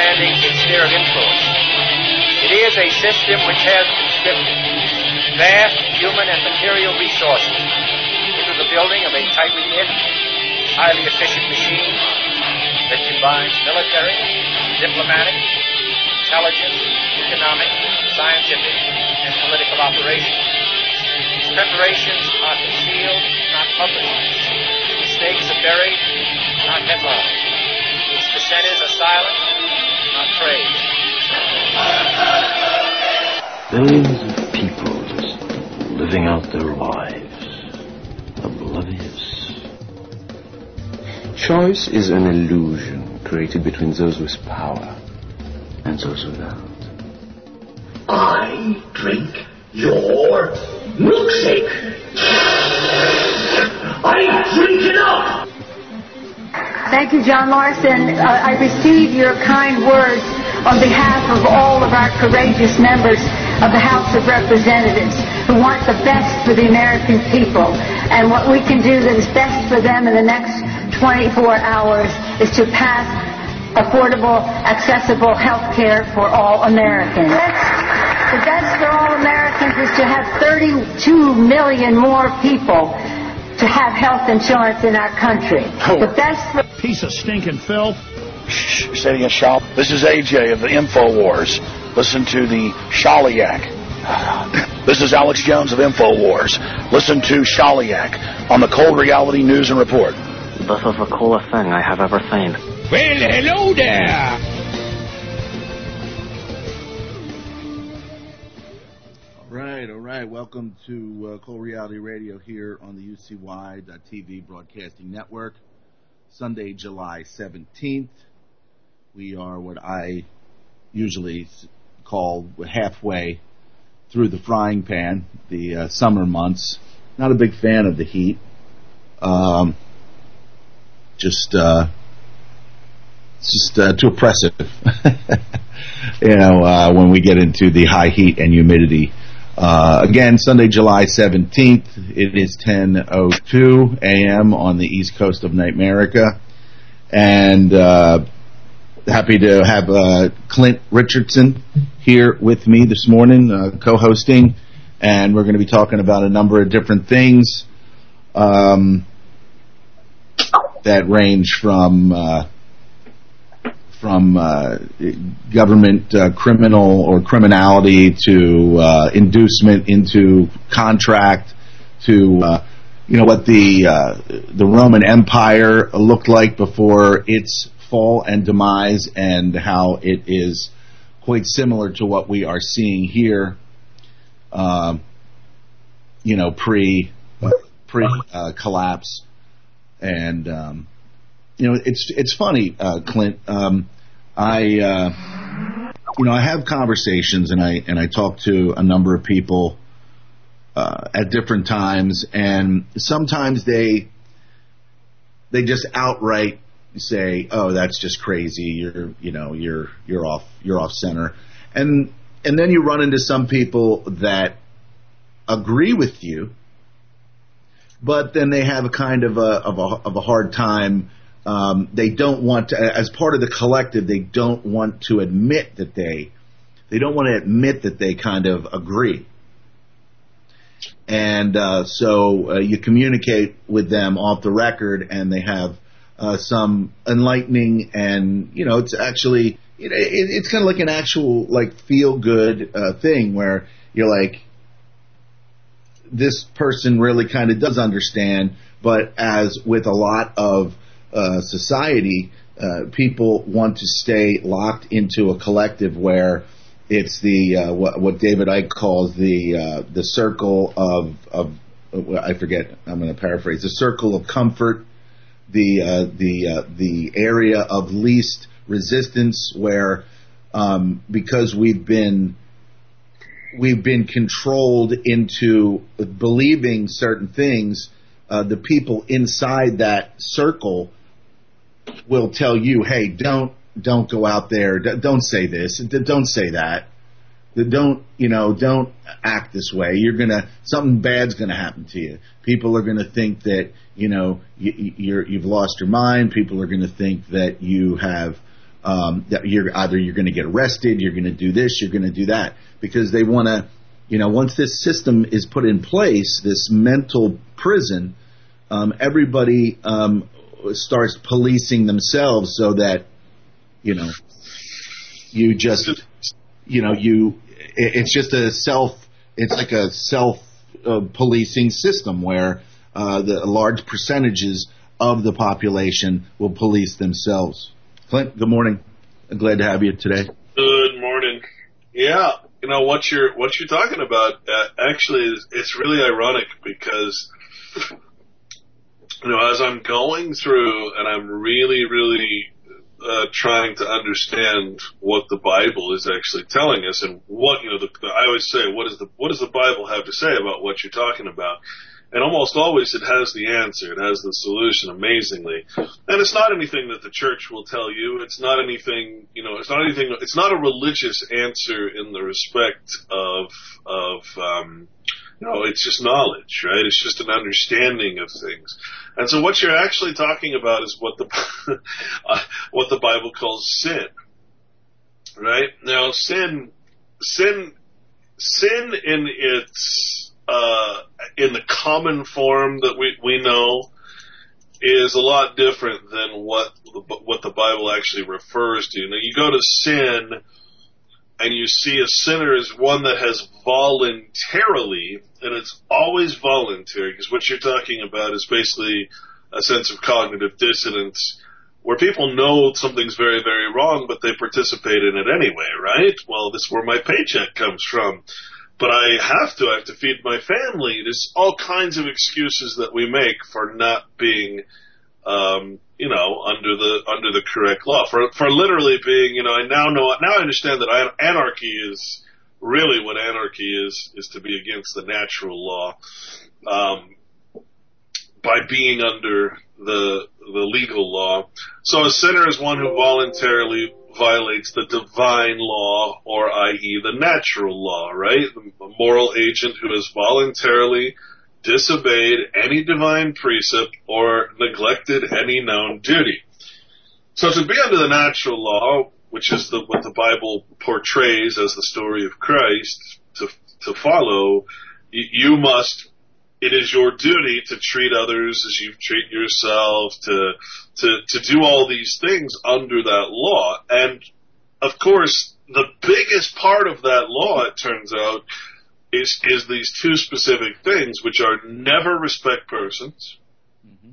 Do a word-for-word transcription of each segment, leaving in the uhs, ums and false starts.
expanding its sphere of influence. It is a system which has conscripted vast human and material resources into the building of a tightly knit, highly efficient machine that combines military, diplomatic, intelligence, economic, scientific, and political operations. Its preparations are concealed, not published. Its stakes are buried, not headlined. Its dissenters are silent, not praised. Billions of people just living out their lives, oblivious. Choice is an illusion created between those with power and those without. I drink your milkshake. I drink it up. Thank you, John Larson. Uh, I receive your kind words on behalf of all of our courageous members of the House of Representatives who want the best for the American people. And what we can do that is best for them in the next twenty-four hours is to pass affordable, accessible health care for all Americans. The best for all Americans is to have thirty-two million more people to have health insurance in our country. The best for... Piece of stinking filth. Shh, sitting in shop. This is A J of the InfoWars. Listen to the Shaliak. This is Alex Jones of InfoWars. Listen to Shaliak on the Cold Reality News and Report. This is the coolest thing I have ever seen. Well, hello there. All right, all right. Welcome to uh, Cold Reality Radio here on the U C Y dot T V Broadcasting Network. Sunday, July seventeenth. We are what I usually call halfway through the frying pan, the uh, summer months. Not a big fan of the heat. Um, just, uh, it's just uh, too oppressive. you know, uh, when we get into the high heat and humidity. Uh, again, Sunday, July seventeenth, it is ten oh two a.m. on the east coast of Nightmerica, and uh, happy to have uh, Clint Richardson here with me this morning, uh, co-hosting, and we're going to be talking about a number of different things um, that range from uh, from uh, government uh, criminal or criminality to uh, inducement into contract to uh, you know what the uh, the Roman Empire looked like before its fall and demise, and how it is quite similar to what we are seeing here. Uh, you know, pre uh, pre uh, collapse, and um, you know, it's it's funny, uh, Clint. Um, I uh, you know I have conversations, and I and I talk to a number of people uh, at different times, and sometimes they they just outright say, "Oh, that's just crazy. You're you know you're you're off you're off center," and and then you run into some people that agree with you, but then they have a kind of a of a, of a hard time. Um, they don't want to, as part of the collective, they don't want to admit that they, they don't want to admit that they kind of agree. And uh, so uh, you communicate with them off the record, and they have uh, some enlightening, and you know, it's actually, it, it, it's kind of like an actual like feel good uh, thing where you're like, this person really kind of does understand, but as with a lot of Uh, society, uh, people want to stay locked into a collective where it's the uh, what, what David Icke calls the uh, the circle of of uh, I forget, I'm going to paraphrase, the circle of comfort, the uh, the uh, the area of least resistance, where um, because we've been we've been controlled into believing certain things, uh, the people inside that circle will tell you, hey, don't don't go out there, don't say this, don't say that, don't you know, don't act this way. You're gonna something bad's gonna happen to you. People are gonna think that you know you, you're you've lost your mind. People are gonna think that you have um, that you're either you're going to get arrested, you're going to do this, you're going to do that, because they want to, you know, once this system is put in place, this mental prison, um, everybody um, starts policing themselves so that, you know, you just, you know, you, it's just a self, it's like a self uh, policing system where uh, the large percentages of the population will police themselves. Clint, good morning. I'm glad to have you today. Good morning. Yeah, you know what you're what you're talking about. Uh, actually, is, it's really ironic because you know as I'm going through and I'm really, really uh, trying to understand what the Bible is actually telling us and what you know. The, the, I always say, what is the what does the Bible have to say about what you're talking about? And almost always it has the answer. It has the solution, amazingly. And it's not anything that the church will tell you. It's not anything, you know, it's not anything, it's not a religious answer in the respect of, of, um, you know, it's just knowledge, right? It's just an understanding of things. And so what you're actually talking about is what the, uh, what the Bible calls sin, right? Now, sin, sin, sin in its, Uh, in the common form that we, we know is a lot different than what the, what the Bible actually refers to. Now, you go to sin and you see a sinner as one that has voluntarily, and it's always voluntary, because what you're talking about is basically a sense of cognitive dissonance where people know something's very, very wrong, but they participate in it anyway, right? Well, this is where my paycheck comes from. But I have to, I have to feed my family. There's all kinds of excuses that we make for not being, um, you know, under the, under the correct law. For, for literally being, you know, I now know, now I understand that I, anarchy is really what anarchy is, is to be against the natural law, um, by being under the, the legal law. So a sinner is one who voluntarily violates the divine law, or that is the natural law, right? A moral agent who has voluntarily disobeyed any divine precept or neglected any known duty. So to be under the natural law, which is the, what the Bible portrays as the story of Christ, to, to follow, you must, it is your duty to treat others as you treat yourself, to, to, to do all these things under that law. And, of course, the biggest part of that law, it turns out, is, is these two specific things, which are never respect persons, mm-hmm.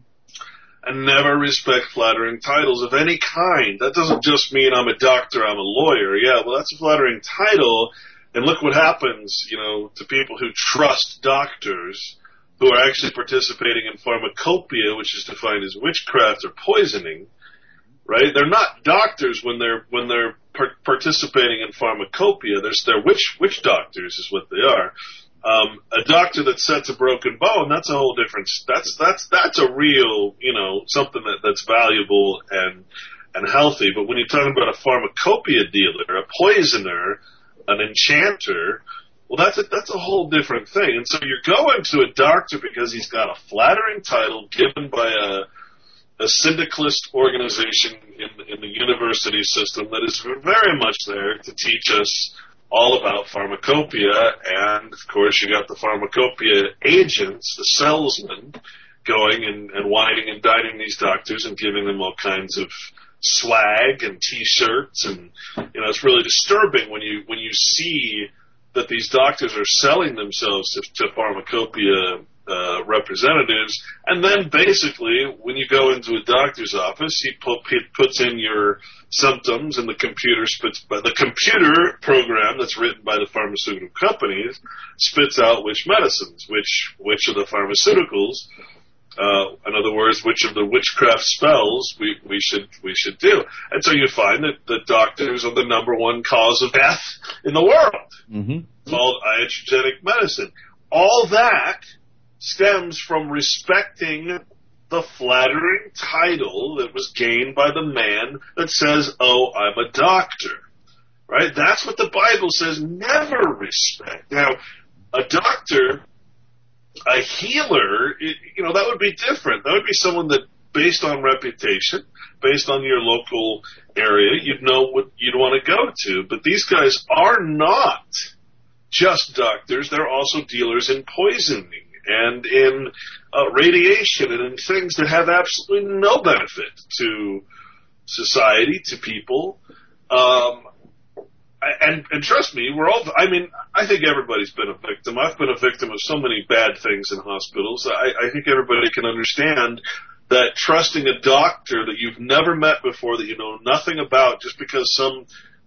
and never respect flattering titles of any kind. That doesn't just mean I'm a doctor, I'm a lawyer. Yeah, well, that's a flattering title, and look what happens, you know, to people who trust doctors, who are actually participating in pharmacopoeia, which is defined as witchcraft or poisoning, right? They're not doctors when they're when they're par- participating in pharmacopoeia. They're, they're witch witch doctors is what they are. Um, a doctor that sets a broken bone, that's a whole different. That's that's that's a real, you know, something that, that's valuable and and healthy. But when you're talking about a pharmacopoeia dealer, a poisoner, an enchanter, well, that's a, that's a whole different thing. And so you're going to a doctor because he's got a flattering title given by a, a syndicalist organization in, in the university system that is very much there to teach us all about pharmacopoeia. And, of course, you got the pharmacopoeia agents, the salesmen, going and, and whining and dining these doctors and giving them all kinds of swag and T-shirts. And, you know, it's really disturbing when you when you see that these doctors are selling themselves to, to pharmacopoeia uh, representatives, and then basically, when you go into a doctor's office, he, put, he puts in your symptoms, and the computer spits, but the computer program that's written by the pharmaceutical companies spits out which medicines, which which of the pharmaceuticals, uh, in other words, which of the witchcraft spells we, we should we should do. And so you find that the doctors are the number one cause of death in the world, mm-hmm. called iatrogenic medicine. All that stems from respecting the flattering title that was gained by the man that says, oh, I'm a doctor. Right? That's what the Bible says, never respect. Now, a doctor, a healer, you know, that would be different. That would be someone that based on reputation, based on your local area, you'd know what you'd want to go to. But these guys are not just doctors. They're also dealers in poisoning and in uh, radiation and in things that have absolutely no benefit to society, to people. Um, and, and trust me, we're all, I mean, I think everybody's been a victim. I've been a victim of so many bad things in hospitals. I, I think everybody can understand that trusting a doctor that you've never met before, that you know nothing about, just because some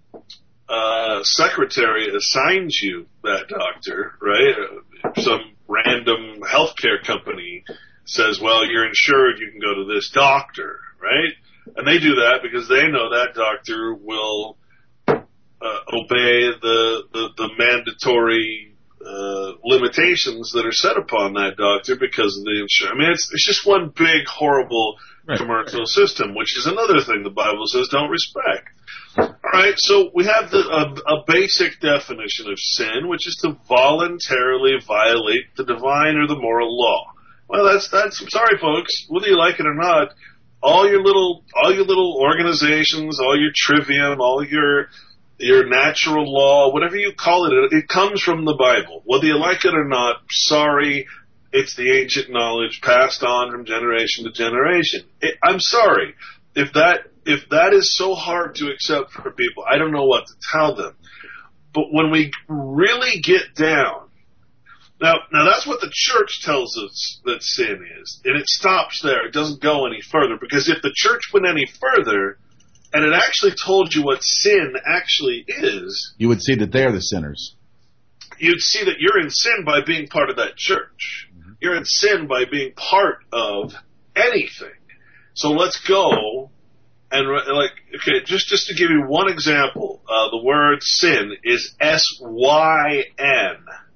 uh, secretary assigns you that doctor, right? Some random healthcare company says, well, you're insured, you can go to this doctor, right? And they do that because they know that doctor will uh, obey the, the, the mandatory uh, limitations that are set upon that doctor because of the insurance. I mean, it's, it's just one big, horrible right, commercial right. system, which is another thing the Bible says don't respect. All right, so we have the, a, a basic definition of sin, which is to voluntarily violate the divine or the moral law. Well, that's that's. I'm sorry, folks. Whether you like it or not, all your little all your little organizations, all your trivium, all your your natural law, whatever you call it, it comes from the Bible. Whether you like it or not, sorry, it's the ancient knowledge passed on from generation to generation. It, I'm sorry if that. If that is so hard to accept for people, I don't know what to tell them. But when we really get down, now, now that's what the church tells us that sin is, and it stops there. It doesn't go any further, because if the church went any further, and it actually told you what sin actually is, you would see that they're the sinners. You'd see that you're in sin by being part of that church. Mm-hmm. You're in sin by being part of anything. So let's go. And like, okay, just, just to give you one example, uh, the word sin is S Y N.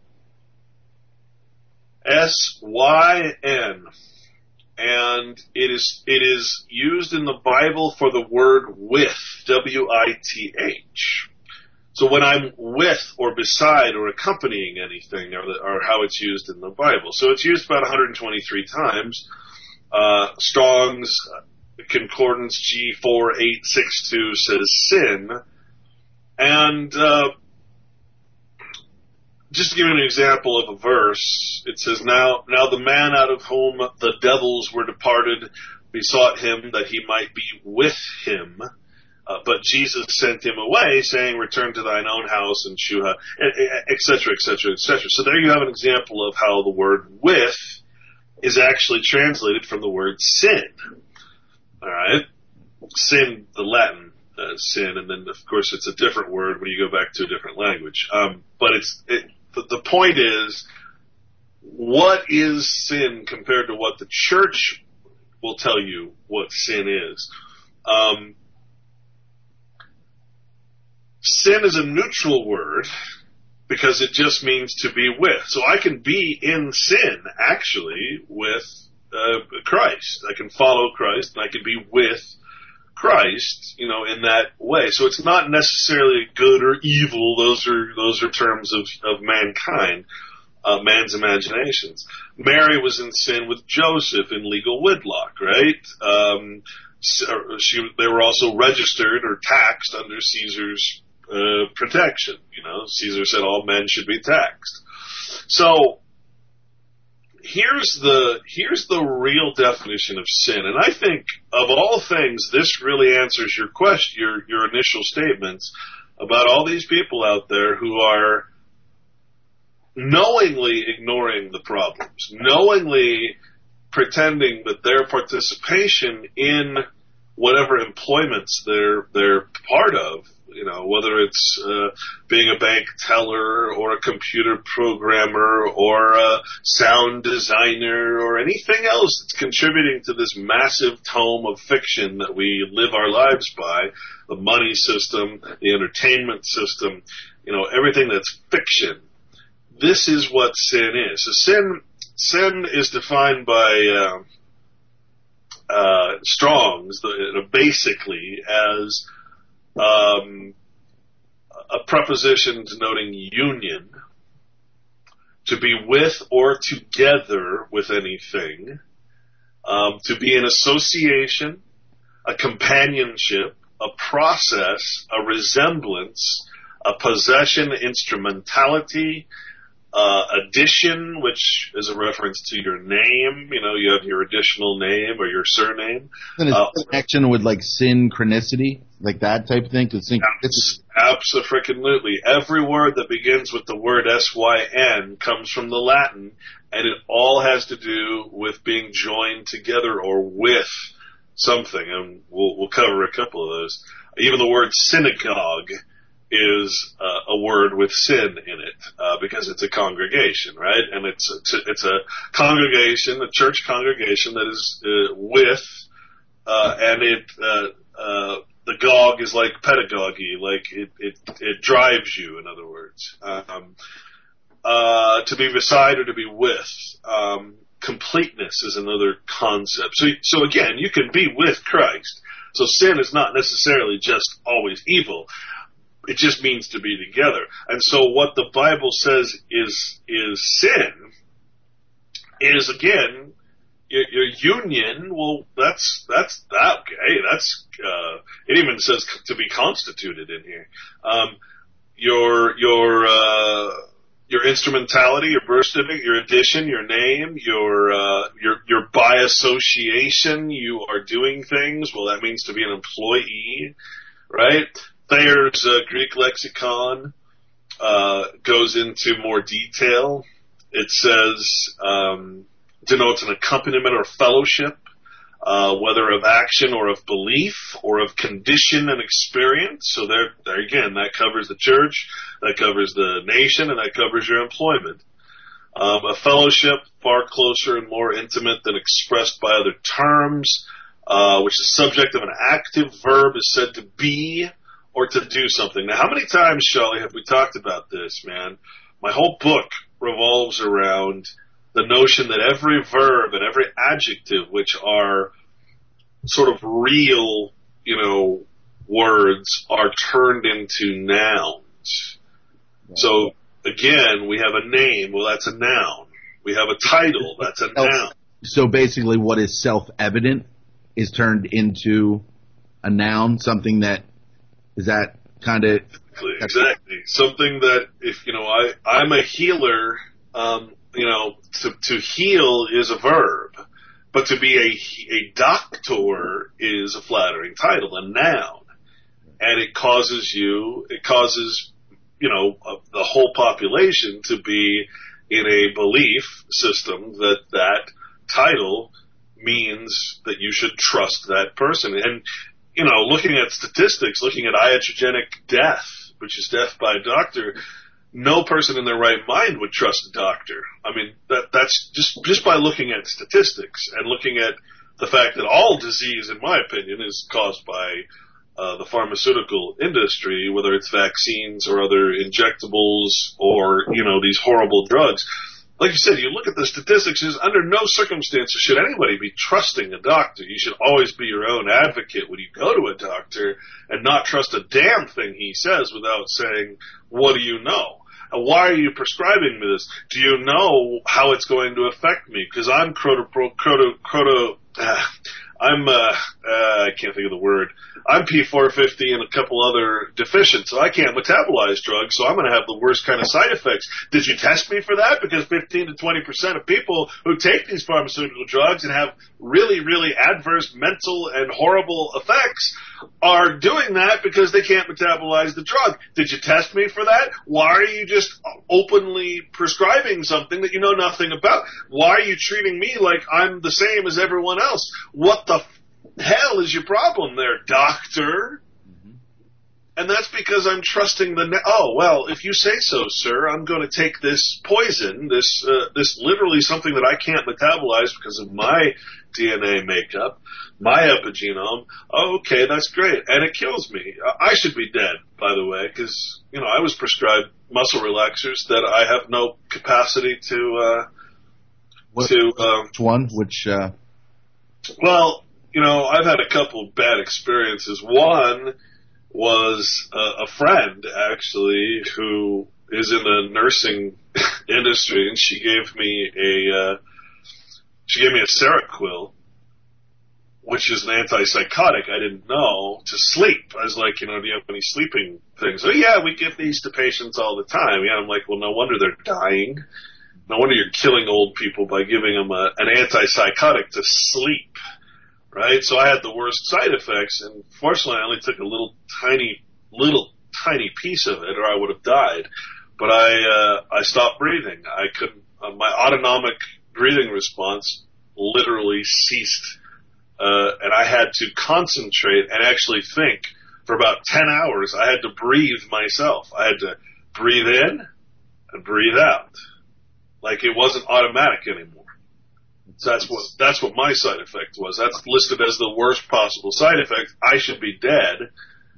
S Y N. And it is, it is used in the Bible for the word with, W I T H. So when I'm with or beside or accompanying anything, or, the, or how it's used in the Bible. So it's used about one hundred twenty-three times. Uh, Strong's Concordance G four eight six two says sin. And uh, just to give you an example of a verse, it says, now, now the man out of whom the devils were departed besought him that he might be with him. Uh, but Jesus sent him away, saying, return to thine own house and Shuha, et cetera, et cetera, et cetera. So there you have an example of how the word with is actually translated from the word sin. All right, sin, the Latin uh, sin, and then of course it's a different word when you go back to a different language. Um, but it's it, the, the point is, what is sin compared to what the church will tell you what sin is? Um, sin is a neutral word because it just means to be with. So I can be in sin actually with Uh, Christ. I can follow Christ, and I can be with Christ, you know, in that way. So it's not necessarily good or evil. Those are those are terms of of mankind, uh, man's imaginations. Mary was in sin with Joseph in legal wedlock, right? Um, she they were also registered or taxed under Caesar's uh, protection. You know, Caesar said all men should be taxed. So Here's the here's the real definition of sin, and I think of all things, this really answers your question, your your initial statements about all these people out there who are knowingly ignoring the problems, knowingly pretending that their participation in whatever employments they're they're part of, you know, whether it's uh, being a bank teller or a computer programmer or a sound designer or anything else that's contributing to this massive tome of fiction that we live our lives by, the money system, the entertainment system, you know, everything that's fiction. This is what sin is. So sin, sin is defined by uh, uh, Strong's, the, basically as Um, a preposition denoting union, to be with or together with anything, um, to be an association, a companionship, a process, a resemblance, a possession, instrumentality, uh, addition, which is a reference to your name. You know, you have your additional name or your surname. And is uh, connection with like synchronicity, like that type of thing? Because synchronicity. Absolutely. Every word that begins with the word S Y N comes from the Latin, and it all has to do with being joined together or with something, and we'll, we'll cover a couple of those. Even the word synagogue is uh, a word with sin in it, uh, because it's a congregation, right? And it's a, it's a congregation, a church congregation that is uh, with, uh, and it, uh, uh, the gog is like pedagogy, like it, it, it drives you, in other words. Um, uh, to be beside or to be with. Um, completeness is another concept. So, so again, you can be with Christ. So sin is not necessarily just always evil. It just means to be together. And so what the Bible says is, is sin is, again, your, your union. Well, that's, that's, that, okay, that's, uh, it even says to be constituted in here. Um, your, your, uh, your instrumentality, your birth certificate, your addition, your name, your, uh, your, your by association, you are doing things. Well, that means to be an employee, right? Thayer's uh, Greek lexicon uh, goes into more detail. It says, um, denotes an accompaniment or fellowship, uh, whether of action or of belief or of condition and experience. So there, there again, that covers the church, that covers the nation, and that covers your employment. Um, a fellowship far closer and more intimate than expressed by other terms, uh, which is subject of an active verb is said to be or to do something. Now, how many times, Shelley, have we talked about this, man? My whole book revolves around the notion that every verb and every adjective, which are sort of real, you know, words, are turned into nouns. Right. So, again, we have a name. Well, that's a noun. We have a title. That's a noun. So basically what is self-evident is turned into a noun, something that, is that kind of... Exactly, exactly. Something that, if, you know, I, I'm a healer, um, you know, to, to heal is a verb, but to be a, a doctor is a flattering title, a noun. And it causes you, it causes, you know, uh, the whole population to be in a belief system that that title means that you should trust that person. And, you know, looking at statistics, looking at iatrogenic death, which is death by a doctor, no person in their right mind would trust a doctor. I mean, that, that's just, just by looking at statistics and looking at the fact that all disease, in my opinion, is caused by uh, the pharmaceutical industry, whether it's vaccines or other injectables or, you know, these horrible drugs. Like you said, you look at the statistics, is under no circumstances should anybody be trusting a doctor. You should always be your own advocate when you go to a doctor and not trust a damn thing he says without saying, what do you know? And why are you prescribing me this? Do you know how it's going to affect me? Because I'm croto, croto, croto, uh, I'm, uh, uh, I can't think of the word. I'm P four fifty and a couple other deficient, so I can't metabolize drugs, so I'm going to have the worst kind of side effects. Did you test me for that? Because fifteen to twenty percent of people who take these pharmaceutical drugs and have really, really adverse mental and horrible effects are doing that because they can't metabolize the drug. Did you test me for that? Why are you just openly prescribing something that you know nothing about? Why are you treating me like I'm the same as everyone else? What the hell is your problem there, doctor? Mm-hmm. And that's because I'm trusting the... Ne- oh, well, if you say so, sir, I'm going to take this poison, this uh, this literally something that I can't metabolize because of my D N A makeup, my epigenome. Oh, okay, that's great. And it kills me. I should be dead, by the way, because, you know, I was prescribed muscle relaxers that I have no capacity to... Uh, what, to um, which one? Which... Uh... Well... You know, I've had a couple bad experiences. One was uh, a friend, actually, who is in the nursing industry, and she gave me a uh, she gave me a Seroquel, which is an antipsychotic I didn't know, to sleep. I was like, you know, do you have any sleeping things? Oh, yeah, we give these to patients all the time. Yeah, I'm like, well, no wonder they're dying. No wonder you're killing old people by giving them a, an antipsychotic to sleep, right? So I had the worst side effects, and fortunately I only took a little tiny, little tiny piece of it, or I would have died. But I, uh, I stopped breathing. I couldn't, uh, my autonomic breathing response literally ceased. Uh, and I had to concentrate and actually think for about ten hours. I had to breathe myself. I had to breathe in and breathe out. Like it wasn't automatic anymore. So that's what, that's what my side effect was. That's listed as the worst possible side effect. I should be dead.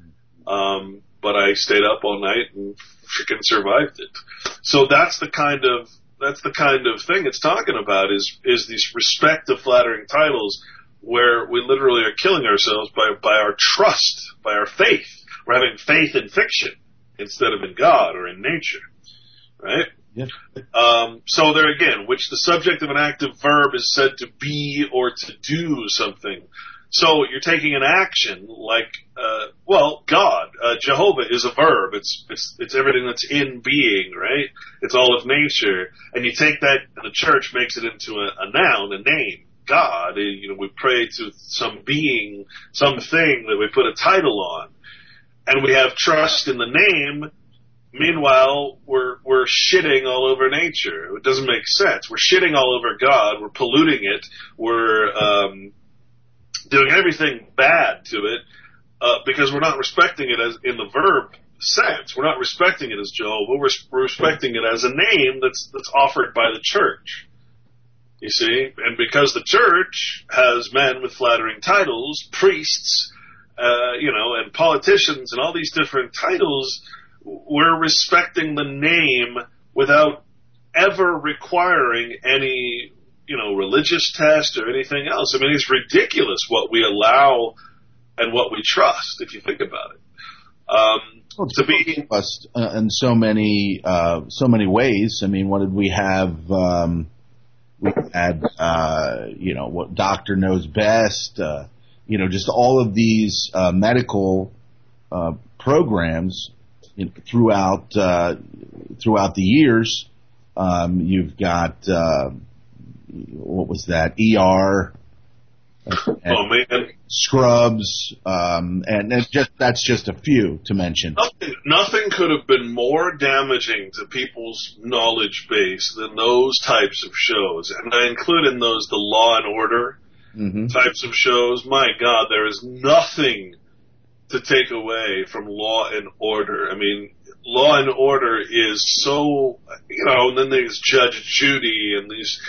Um, but I stayed up all night and freaking survived it. So that's the kind of, that's the kind of thing it's talking about is, is these respect to flattering titles where we literally are killing ourselves by, by our trust, by our faith. We're having faith in fiction instead of in God or in nature. Right? Yeah. Um, so there again, which the subject of an active verb is said to be or to do something. So you're taking an action like, uh, well, God, uh, Jehovah is a verb. It's, it's, it's everything that's in being, right? It's all of nature. And you take that, and the church makes it into a, a noun, a name. God, you know, we pray to some being, something that we put a title on. And we have trust in the name. Meanwhile, we're, we're shitting all over nature. It doesn't make sense. We're shitting all over God. We're polluting it. We're, um, doing everything bad to it, uh, because we're not respecting it as in the verb sense. We're not respecting it as Jehovah. We're, we're respecting it as a name that's, that's offered by the church. You see? And because the church has men with flattering titles, priests, uh, you know, and politicians and all these different titles, we're respecting the name without ever requiring any, you know, religious test or anything else. I mean, it's ridiculous what we allow and what we trust, if you think about it. Um, well, to be us uh, in so many, uh, so many ways. I mean, what did we have? Um, we had, uh, you know, what doctor knows best. Uh, you know, just all of these uh, medical uh, programs in, throughout uh, throughout the years. Um, you've got. Uh, What was that? E R, oh man, Scrubs, um, and it's just that's just a few to mention. Nothing, nothing could have been more damaging to people's knowledge base than those types of shows, and I include in those the Law and Order mm-hmm. types of shows. My God, there is nothing to take away from Law and Order. I mean, Law and Order is so, you know, and then there's Judge Judy and these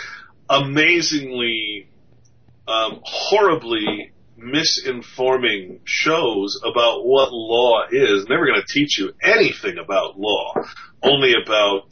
amazingly, um, horribly misinforming shows about what law is. Never going to teach you anything about law, only about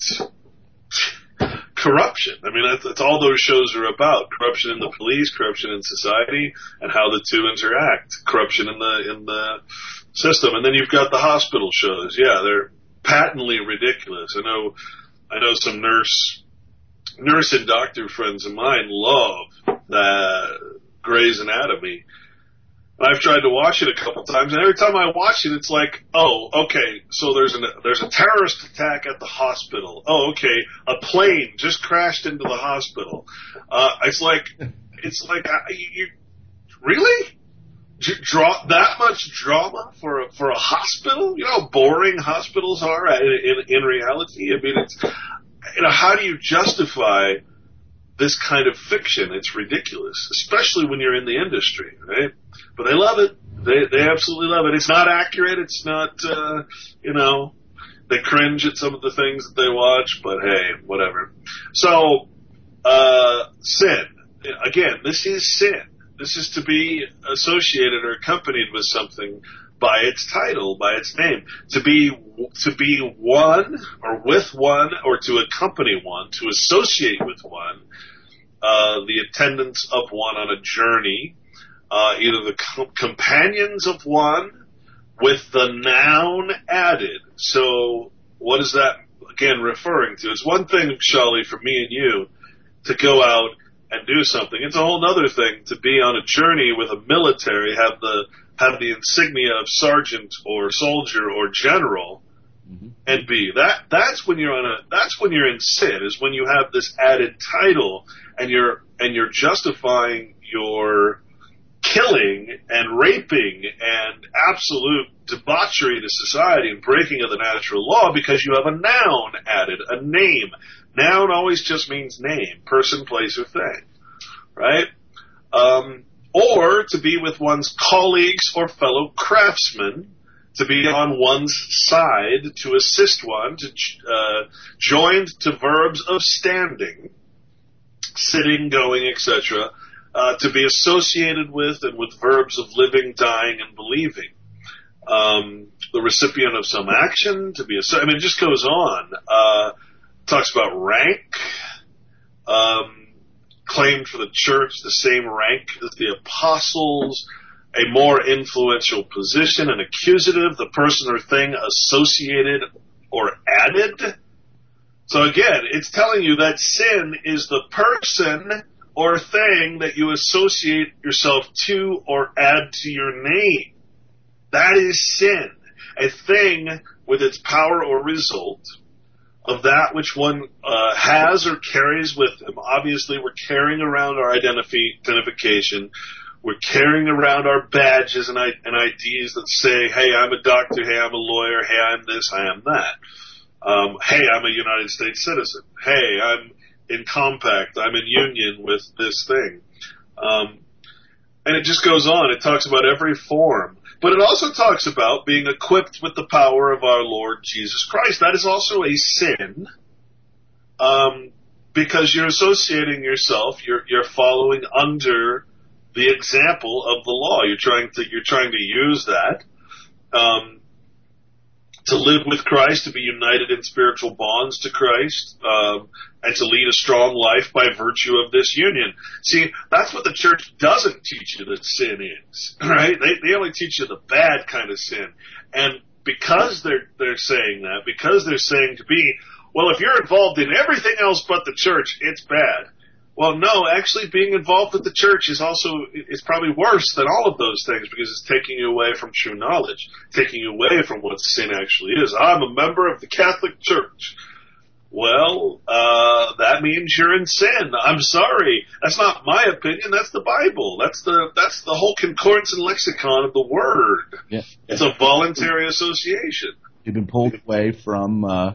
corruption. I mean, that's, that's all those shows are about. Corruption in the police, corruption in society, and how the two interact. Corruption in the, in the system. And then you've got the hospital shows. Yeah, they're patently ridiculous. I know, I know some nurse, nurse and doctor friends of mine love the Grey's Anatomy. I've tried to watch it a couple times, and every time I watch it, it's like, oh, okay, so there's an there's a terrorist attack at the hospital. Oh, okay, a plane just crashed into the hospital. Uh, it's like, it's like, uh, you, you really draw that much drama for a, for a hospital? You know how boring hospitals are in, in in reality. I mean, it's, you know, how do you justify this kind of fiction? It's ridiculous, especially when you're in the industry, right? But they love it. They they absolutely love it. It's not accurate. It's not, uh, you know, they cringe at some of the things that they watch, but hey, whatever. So, uh, sin. Again, this is sin. This is to be associated or accompanied with something by its title, by its name. To be, to be one, or with one, or to accompany one, to associate with one, uh, the attendance of one on a journey, uh, either the com- companions of one with the noun added. So what is that, again, referring to? It's one thing, Shali, for me and you to go out and do something. It's a whole other thing to be on a journey with a military, have the have the insignia of sergeant or soldier or general, mm-hmm. and be that. That's when you're on a. That's when you're in sin. Is when you have this added title and you're and you're justifying your killing and raping and absolute debauchery to society and breaking of the natural law because you have a noun added, a name. Noun always just means name, person, place, or thing, right? Um, or to be with one's colleagues or fellow craftsmen, to be on one's side, to assist one, to uh, joined to verbs of standing, sitting, going, et cetera, uh, to be associated with and with verbs of living, dying, and believing. Um, the recipient of some action, to be a, I mean, it just goes on. Uh, talks about rank, um, claimed for the church the same rank as the apostles, a more influential position, an accusative, the person or thing associated or added. So again, it's telling you that sin is the person or thing that you associate yourself to or add to your name. That is sin. A thing with its power or result of that which one uh, has or carries with them. Obviously, we're carrying around our identifi- identification. We're carrying around our badges and, I- and I Ds that say, hey, I'm a doctor, hey, I'm a lawyer, hey, I'm this, I am that. Um, hey, I'm a United States citizen. Hey, I'm in compact, I'm in union with this thing. Um, and it just goes on. It talks about every form. But it also talks about being equipped with the power of our Lord Jesus Christ. That is also a sin, um, because you're associating yourself, you're, you're following under the example of the law. You're trying to, you're trying to use that, um, to live with Christ, to be united in spiritual bonds to Christ, um, and to lead a strong life by virtue of this union. See, that's what the church doesn't teach you that sin is, right? They, they only teach you the bad kind of sin. And because they're, they're saying that, because they're saying to be, well, if you're involved in everything else but the church, it's bad. Well, no, actually being involved with the church is also, is probably worse than all of those things because it's taking you away from true knowledge, taking you away from what sin actually is. I'm a member of the Catholic Church. Well, uh, that means you're in sin. I'm sorry. That's not my opinion. That's the Bible. That's the, that's the whole concordance and lexicon of the word. Yeah. It's a voluntary association. You've been pulled away from, uh,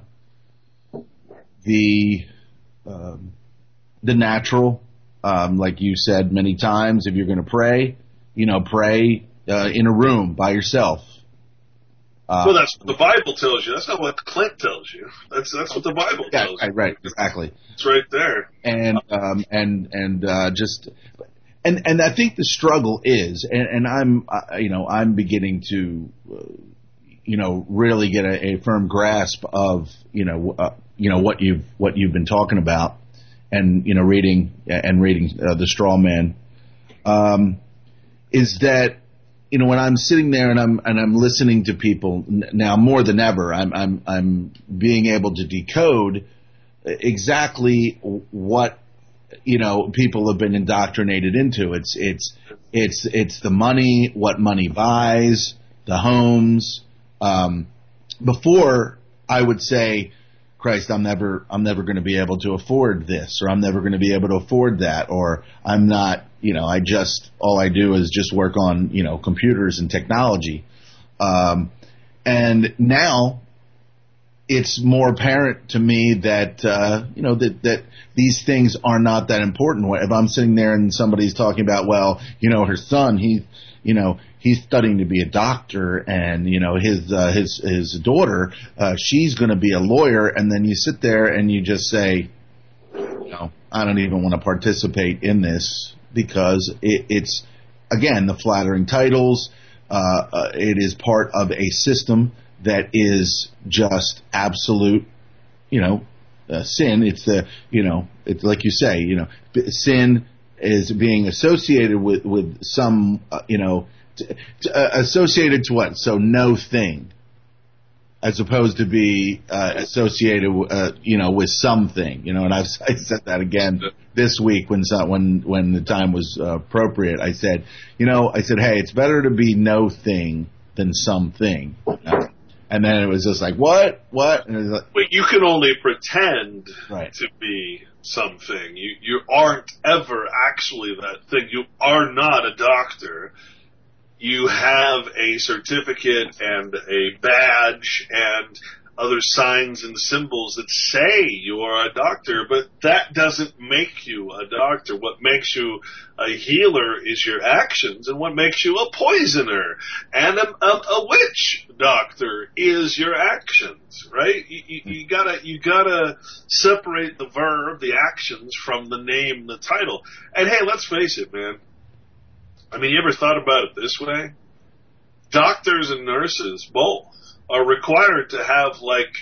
the, um, the natural, um, like you said many times, if you're going to pray, you know, pray uh, in a room by yourself. Uh, well, that's what the Bible tells you. That's not what Clint tells you. That's that's what the Bible yeah, tells right, you. Right, exactly. It's right there. And um, and and uh, just and and I think the struggle is, and, and I'm uh, you know I'm beginning to uh, you know really get a, a firm grasp of you know uh, you know what you've what you've been talking about. And you know, reading and reading uh, the Straw Man, um, is that you know when I'm sitting there and I'm and I'm listening to people now more than ever, I'm I'm I'm being able to decode exactly what you know people have been indoctrinated into. It's it's it's it's the money, what money buys, the homes. Um, before I would say, Christ, I'm never, I'm never going to be able to afford this, or I'm never going to be able to afford that, or I'm not, you know, I just, all I do is just work on, you know, computers and technology. Um, and now it's more apparent to me that, uh, you know, that, that these things are not that important. If I'm sitting there and somebody's talking about, well, you know, her son, he, you know, he's studying to be a doctor, and you know his uh, his his daughter, uh, she's going to be a lawyer, and then you sit there and you just say, you know, I don't even want to participate in this because it, it's again the flattering titles. Uh, uh, it is part of a system that is just absolute, you know, uh, sin. It's the you know, it's like you say, you know, sin is being associated with with some, uh, you know, t- t- uh, associated to what? So no thing. as opposed to be uh, associated, uh, you know, with something, you know. And I've I said that again this week when when when the time was uh, appropriate. I said, you know, I said, hey, it's better to be no thing than something. You know? And then it was just like, what, what? And it was like, but you can only pretend right. to be something. You you aren't ever actually that thing. You are not a doctor. You have a certificate and a badge and other signs and symbols that say you are a doctor, but that doesn't make you a doctor. What makes you a healer is your actions, and what makes you a poisoner and a, a, a witch doctor is your actions, right? You, you, you gotta you gotta separate the verb, the actions, from the name, the title. And hey, let's face it, man. I mean, you ever thought about it this way? Doctors and nurses, both, are required to have, like,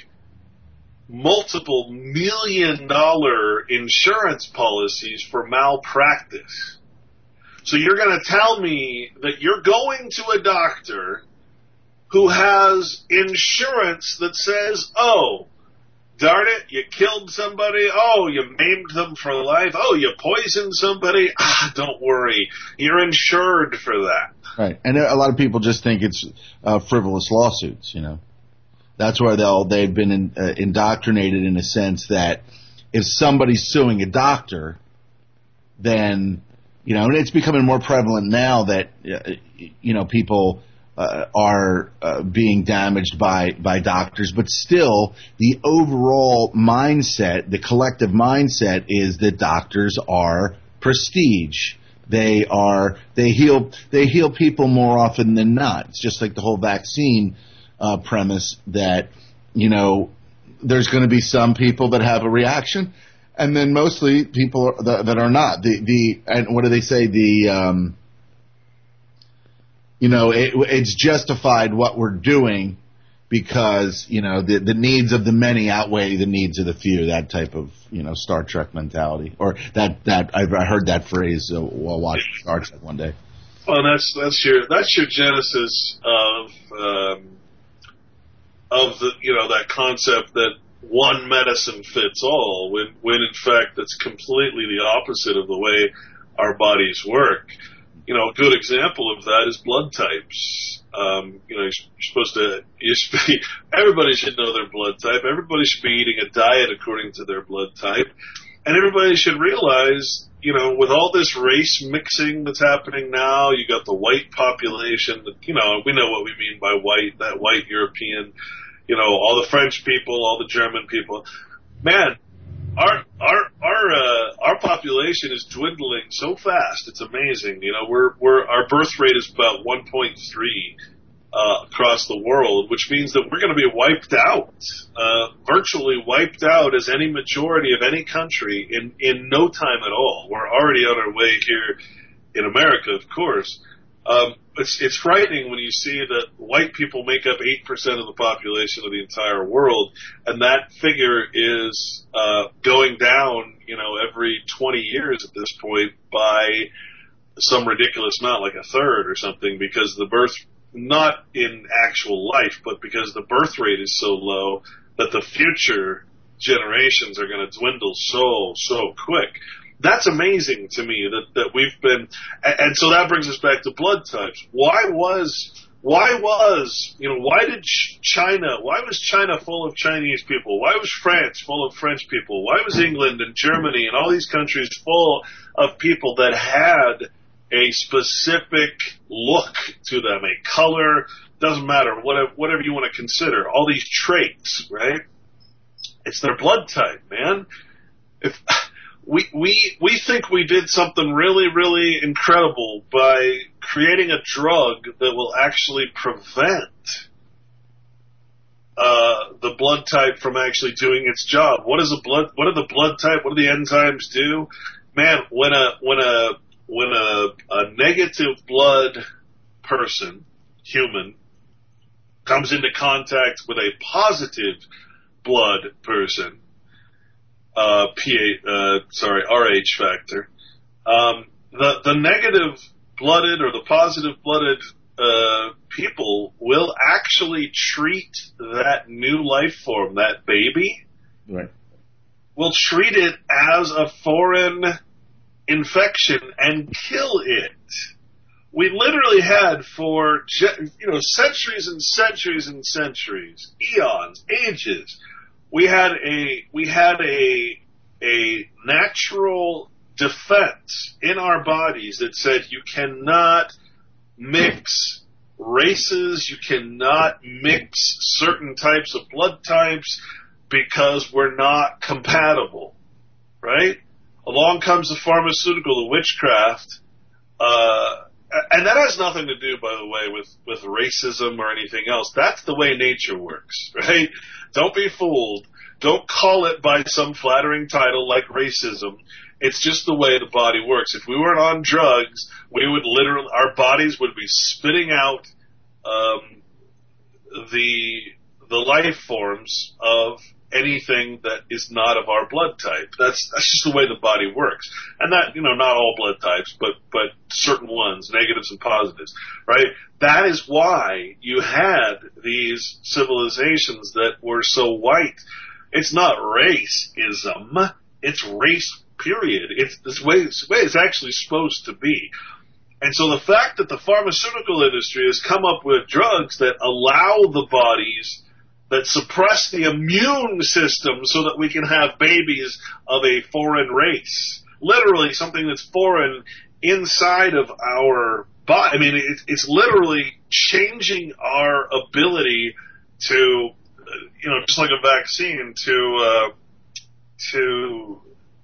multiple million dollar insurance policies for malpractice. So you're going to tell me that you're going to a doctor who has insurance that says, oh, darn it, you killed somebody. Oh, you maimed them for life. Oh, you poisoned somebody. Ah, don't worry. You're insured for that. Right. And a lot of people just think it's uh, frivolous lawsuits, you know. That's where they'll, they've been in, uh, indoctrinated in a sense that if somebody's suing a doctor, then, you know, and it's becoming more prevalent now that, uh, you know, people uh, are uh, being damaged by, by doctors, but still the overall mindset, the collective mindset is that doctors are prestige. They are, they heal, they heal people more often than not. It's just like the whole vaccine uh, premise that, you know, there's going to be some people that have a reaction, and then mostly people that, that are not. The, the, and what do they say? The, um, you know, it, it's justified what we're doing because, you know, the, the needs of the many outweigh the needs of the few, that type of, you know, Star Trek mentality. Or that, that I, I heard that phrase uh, while watching Star Trek one day. Well, that's, that's your, that's your genesis of, um, of the, you know, that concept that one medicine fits all, when, when in fact that's completely the opposite of the way our bodies work. You know, a good example of that is blood types. Um, you know, you're, you're supposed to, you're sp- everybody should know their blood type. Everybody should be eating a diet according to their blood type. And everybody should realize, you know, with all this race mixing that's happening now, you got the white population, that, you know, we know what we mean by white, that white European, you know, all the French people, all the German people. Man, our our our uh, our population is dwindling so fast. It's amazing. You know, we're we're our birth rate is about one point three uh, across the world, which means that we're going to be wiped out, uh, virtually wiped out as any majority of any country in in no time at all. We're already on our way here in America, of course. Um, it's it's frightening when you see that white people make up eight percent of the population of the entire world, and that figure is uh, going down, you know, every twenty years at this point by some ridiculous amount, like a third or something, because the birth, not in actual life, but because the birth rate is so low that the future generations are going to dwindle so, so quick. That's amazing to me that, that we've been, and, and so that brings us back to blood types. Why was, why was, you know, why did China, why was China full of Chinese people? Why was France full of French people? Why was England and Germany and all these countries full of people that had a specific look to them, a color, doesn't matter, whatever, whatever you want to consider, all these traits, right? It's their blood type, man. If, We, we, we think we did something really, really incredible by creating a drug that will actually prevent uh, the blood type from actually doing its job. What is a blood, what are the blood type, what do the enzymes do? Man, when a, when a, when a, a negative blood person, human, comes into contact with a positive blood person, Uh, P A, uh, sorry, R H factor. Um, the the negative blooded or the positive blooded uh, people will actually treat that new life form, that baby, right. will treat it as a foreign infection and kill it. We literally had for, you know, centuries and centuries and centuries, eons, ages, we had a we had a a natural defense in our bodies that said you cannot mix races, you cannot mix certain types of blood types because we're not compatible, right? Along comes the pharmaceutical, the witchcraft, uh, and that has nothing to do, by the way, with, with racism or anything else. That's the way nature works, right? Don't be fooled. Don't call it by some flattering title like racism. It's just the way the body works. If we weren't on drugs, we would literally, our bodies would be spitting out um, the the life forms of anything that is not of our blood type. That's that's just the way the body works. And that, you know, not all blood types, but but certain ones, negatives and positives, right? That is why you had these civilizations that were so white. It's not racism, it's race, period. It's this way, it's the way it's actually supposed to be. And so the fact that the pharmaceutical industry has come up with drugs that allow the bodies that suppress the immune system so that we can have babies of a foreign race. Literally something that's foreign inside of our body. I mean, it, it's literally changing our ability to, you know, just like a vaccine, to uh, to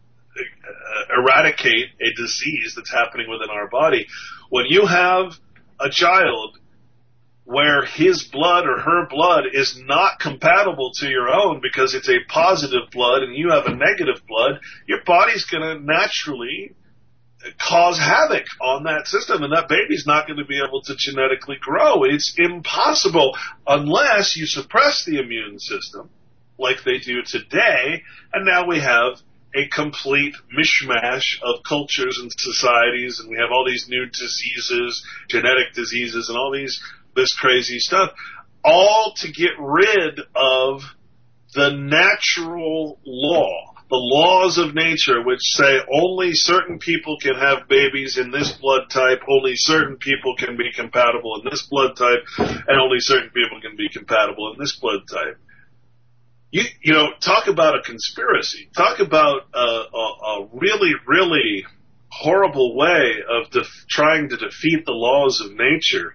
uh, eradicate a disease that's happening within our body. When you have a child where his blood or her blood is not compatible to your own because it's a positive blood and you have a negative blood, your body's going to naturally cause havoc on that system, and that baby's not going to be able to genetically grow. It's impossible unless you suppress the immune system like they do today, and now we have a complete mishmash of cultures and societies, and we have all these new diseases, genetic diseases, and all these this crazy stuff, all to get rid of the natural law, the laws of nature, which say only certain people can have babies in this blood type, only certain people can be compatible in this blood type, and only certain people can be compatible in this blood type. You, you know, talk about a conspiracy. Talk about a, a, a really, really horrible way of def- trying to defeat the laws of nature.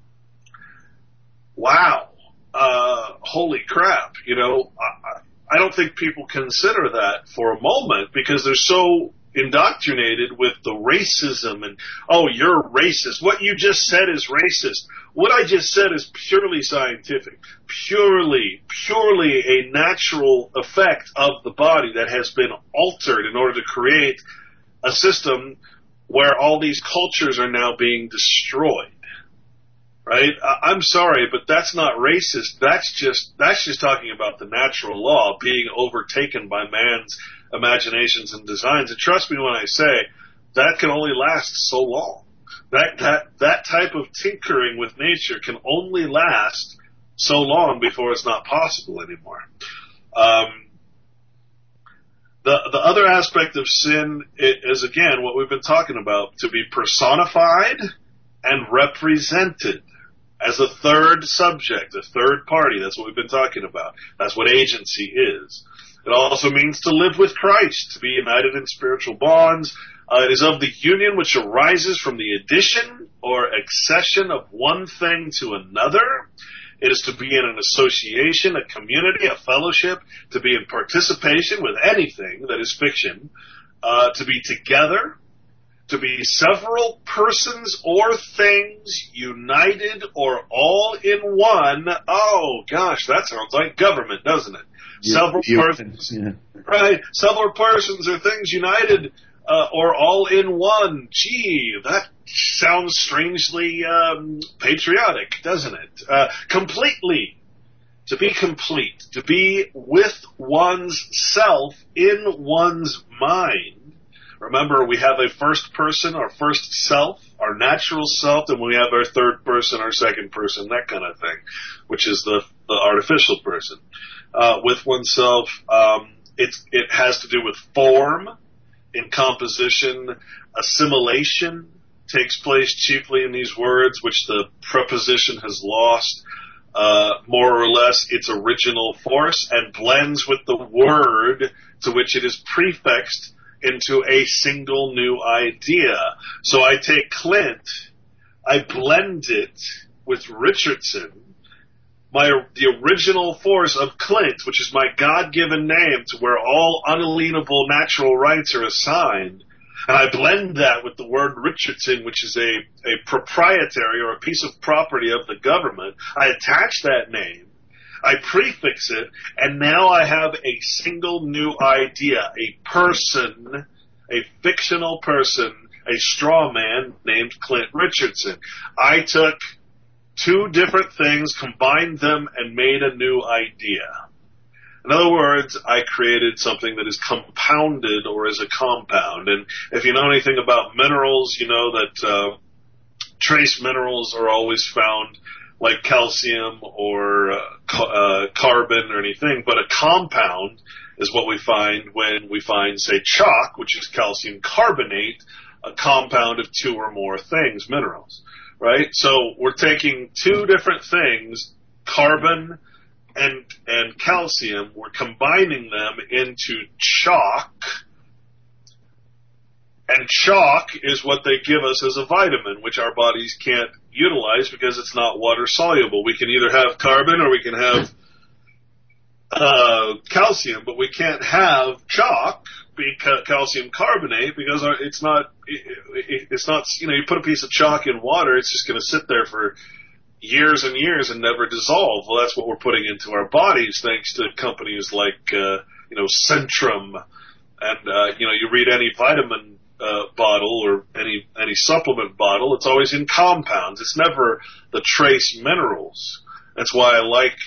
Wow. Uh, holy crap. You know, I, I don't think people consider that for a moment because they're so indoctrinated with the racism and, oh, you're racist. What you just said is racist. What I just said is purely scientific, purely, purely a natural effect of the body that has been altered in order to create a system where all these cultures are now being destroyed. Right? I'm sorry, but that's not racist. That's just that's just talking about the natural law being overtaken by man's imaginations and designs. And trust me when I say that can only last so long. That that that type of tinkering with nature can only last so long before it's not possible anymore. Um, the the other aspect of sin is, again, what we've been talking about, to be personified and represented as a third subject, a third party. That's what we've been talking about. That's what agency is. It also means to live with Christ, to be united in spiritual bonds. Uh, it is of the union which arises from the addition or accession of one thing to another. It is to be in an association, a community, a fellowship, to be in participation with anything that is fiction, uh, to be together, to be several persons or things united or all in one. Oh, gosh, that sounds like government, doesn't it? Yeah, several yeah, persons, yeah. Right? Several persons or things united uh, or all in one. Gee, that sounds strangely um, patriotic, doesn't it? Uh, completely. To be complete. To be with one's self in one's mind. Remember, we have a first person or first self our natural self, and we have our third person, our second person, that kind of thing, which is the, the artificial person. Uh, with oneself, um, it, it has to do with form, in composition. Assimilation takes place chiefly in these words, which the preposition has lost, uh, more or less its original force, and blends with the word to which it is prefixed into a single new idea. So I take Clint, I blend it with Richardson, my the original force of Clint, which is my God-given name, to where all unalienable natural rights are assigned, and I blend that with the word Richardson, which is a, a proprietary or a piece of property of the government. I attach that name, I prefix it, and now I have a single new idea, a person, a fictional person, a straw man named Clint Richardson. I took two different things, combined them, and made a new idea. In other words, I created something that is compounded or is a compound. And if you know anything about minerals, you know that uh, trace minerals are always found like calcium or uh, ca- uh, carbon or anything, but a compound is what we find when we find, say, chalk, which is calcium carbonate, a compound of two or more things, minerals, right? So we're taking two different things, carbon and and calcium, we're combining them into chalk, and chalk is what they give us as a vitamin, which our bodies can't utilize because it's not water soluble. We can either have carbon or we can have uh, calcium, but we can't have chalk, because calcium carbonate, because our, it's not it, it's not you know you put a piece of chalk in water, it's just going to sit there for years and years and never dissolve. Well, that's what we're putting into our bodies, thanks to companies like uh, you know Centrum, and uh, you know you read any vitamin uh, bottle or any any supplement bottle, it's always in compounds. It's never the trace minerals. That's why I like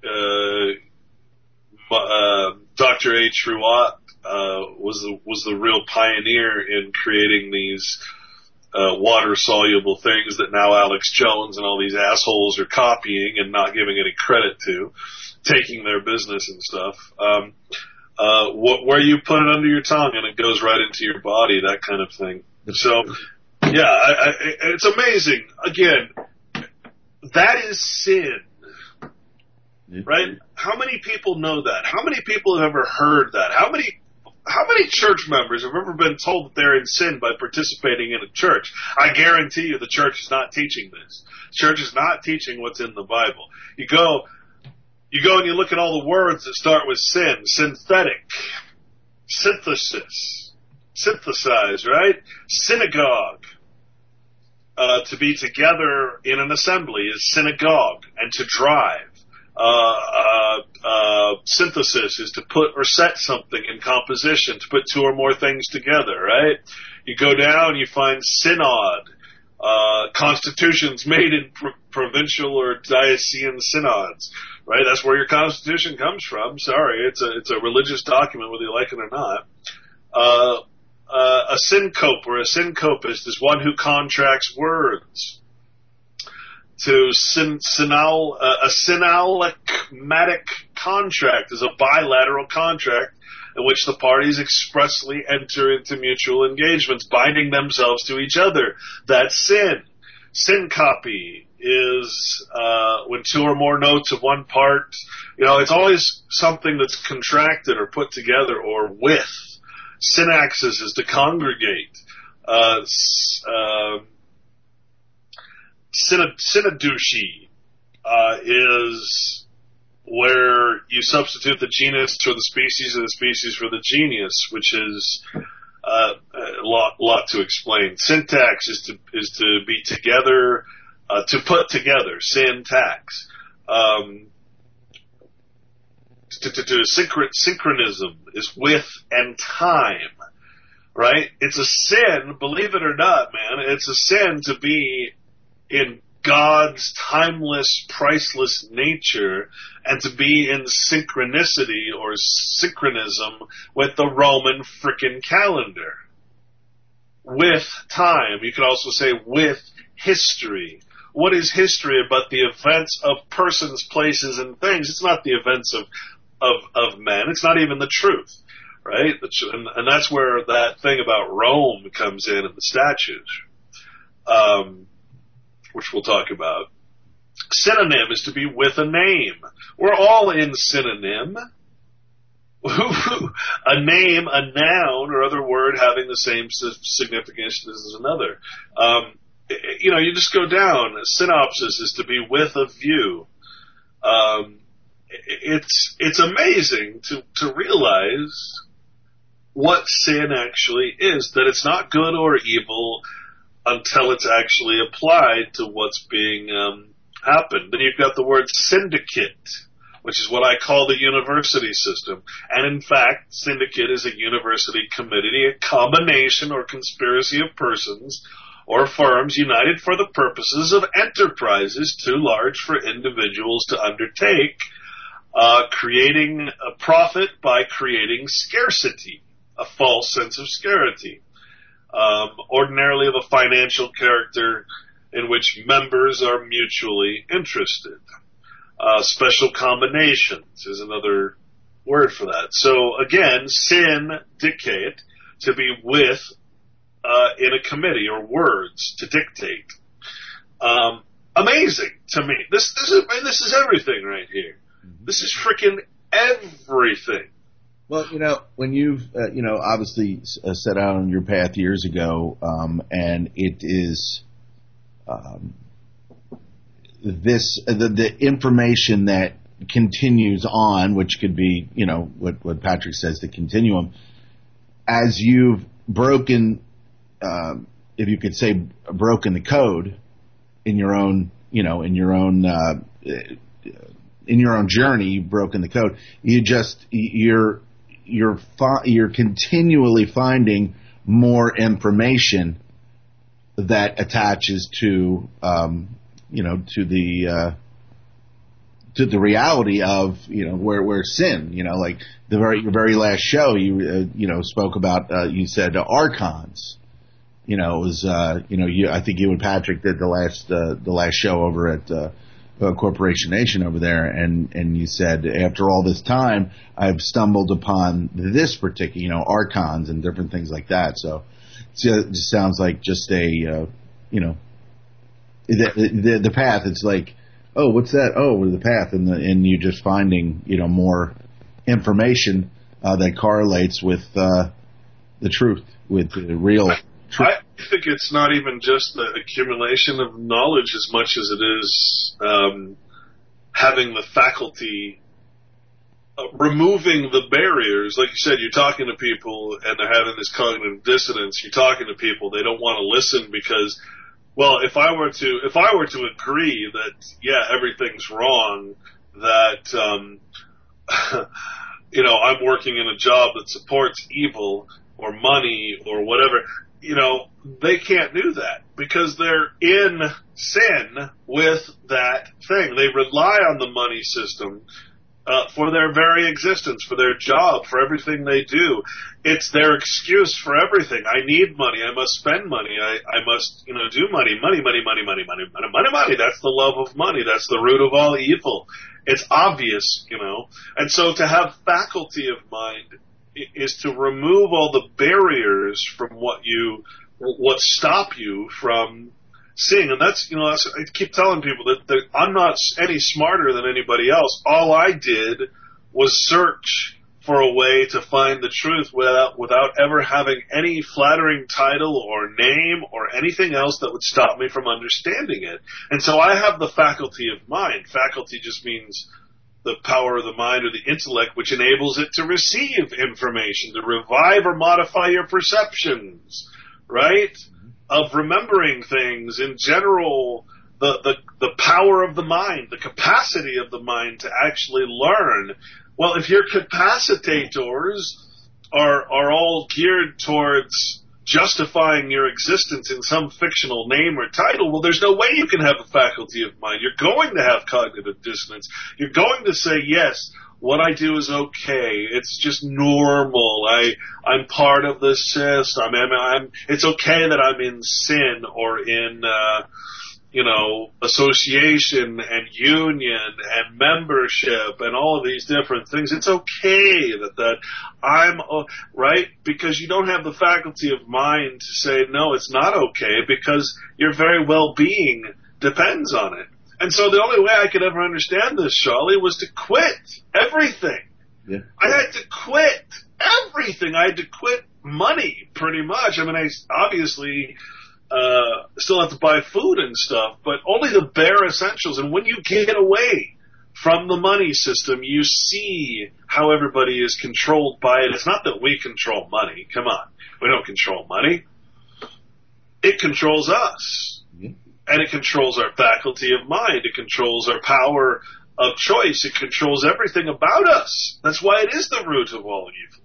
uh, uh, Doctor H. Ruat uh, was the was the real pioneer in creating these Uh, water-soluble things that now Alex Jones and all these assholes are copying and not giving any credit to, taking their business and stuff. Um, uh, wh- where you put it under your tongue and it goes right into your body, that kind of thing. So, yeah, I, I, it's amazing. Again, that is sin, right? How many people know that? How many people have ever heard that? How many How many church members have ever been told that they're in sin by participating in a church? I guarantee you the church is not teaching this. The church is not teaching what's in the Bible. You go, you go and you look at all the words that start with sin: synthetic, synthesis, synthesize, right? Synagogue. Uh, to be together in an assembly is synagogue, and to drive. Uh, uh, uh, synthesis is to put or set something in composition, to put two or more things together, right? You go down, you find synod, uh, constitutions made in pro- provincial or diocesan synods, right? That's where your constitution comes from. Sorry, it's a, it's a religious document, whether you like it or not. Uh, uh, a syncope or a syncopist is one who contracts words. To syn, synal, uh, a synalagmatic contract is a bilateral contract in which the parties expressly enter into mutual engagements, binding themselves to each other. That's sin. Syncope is uh, when two or more notes of one part, you know, it's always something that's contracted or put together or with. Synaxis is to congregate. Uh, uh, Synoduchy uh, is where you substitute the genus for the species or the species for the genius, which is uh, a lot, lot to explain. Syntax is to is to be together, uh, to put together. Syntax. Um, to, to, to synchron, synchronism is with and time, right? It's a sin, believe it or not, man. It's a sin to be in God's timeless, priceless nature, and to be in synchronicity or synchronism with the Roman frickin' calendar. with time. You could also say with history. What is history but the events of persons, places, and things? It's not the events of of, of men. It's not even the truth, right? And, and that's where that thing about Rome comes in in the statues, um, which we'll talk about. Synonym is to be with a name. We're all in synonym. A name, a noun, or other word having the same significance as another. Um, you know, you just go down. Synopsis is to be with a view. Um, it's it's amazing to, to realize what sin actually is, that it's not good or evil until it's actually applied to what's being um, happened. Then you've got the word syndicate, which is what I call the university system. And in fact, syndicate is a university committee, a combination or conspiracy of persons or firms united for the purposes of enterprises too large for individuals to undertake, uh, creating a profit by creating scarcity, a false sense of scarcity, um, ordinarily of a financial character in which members are mutually interested. Uh, special combinations is another word for that. So again, syndicate, to be with uh, in a committee, or words to dictate. Um, amazing to me. This this is I mean, this is everything right here. Mm-hmm. This is freaking everything. Well, you know, when you've uh, you know obviously uh, set out on your path years ago, um, and it is. Um, This the, the information that continues on, which could be, you know, what, what Patrick says, the continuum, as you've broken, um, if you could say, broken the code in your own, you know, in your own, uh, in your own journey, you've broken the code. You just you're you're fi- you're continually finding more information that attaches to. Um, you know, to the, uh, to the reality of, you know, where, where sin, you know, like the very, your very last show, you, uh, you know, spoke about, uh, you said uh, archons, you know, it was, uh, you know, you, I think you and Patrick did the last, uh, the last show over at, uh, uh, Corporation Nation over there. And, and you said, after all this time, I've stumbled upon this particular, you know, archons and different things like that. So it just sounds like just a, uh, you know, The, the the path. It's like, oh, what's that? Oh, the path, and the, and you're just finding, you know, more information uh, that correlates with uh, the truth, with the real truth. I think it's not even just the accumulation of knowledge as much as it is um, having the faculty, uh, removing the barriers. Like you said, you're talking to people and they're having this cognitive dissonance. You're talking to people, they don't want to listen because. Well, if I were to if I were to agree that yeah everything's wrong, that um, you know I'm working in a job that supports evil or money or whatever, you know they can't do that because they're in sin with that thing. They rely on the money system uh, for their very existence, for their job, for everything they do. It's their excuse for everything. I need money. I must spend money. I, I must, you know, do money. Money, money, money, money, money, money, money, money. That's the love of money. That's the root of all evil. It's obvious, you know. And so to have faculty of mind is to remove all the barriers from what you, what stop you from seeing. And that's, you know, that's, I keep telling people that, that I'm not any smarter than anybody else. All I did was search for a way to find the truth without without ever having any flattering title or name or anything else that would stop me from understanding it. And so I have the faculty of mind. Faculty just means the power of the mind or the intellect, which enables it to receive information, to revive or modify your perceptions, right? Of remembering things in general, the, the, the power of the mind, the capacity of the mind to actually learn. Well, if your capacitators are are all geared towards justifying your existence in some fictional name or title, well, there's no way you can have a faculty of mind. You're going to have cognitive dissonance. You're going to say, yes, what I do is okay. It's just normal. I, I'm part of the system. I'm, I'm, it's okay that I'm in sin or in, uh, you know, association and union and membership and all of these different things. It's okay that, that I'm, uh, right? Because you don't have the faculty of mind to say, no, it's not okay, because your very well-being depends on it. And so the only way I could ever understand this, Charlie, was to quit everything. Yeah. I had to quit everything. I had to quit money, pretty much. I mean, I obviously uh, still have to buy food and stuff, but only the bare essentials. And when you get away from the money system, you see how everybody is controlled by it. It's not that we control money. Come on. We don't control money. It controls us. Yeah. And it controls our faculty of mind. It controls our power of choice. It controls everything about us. That's why it is the root of all evil.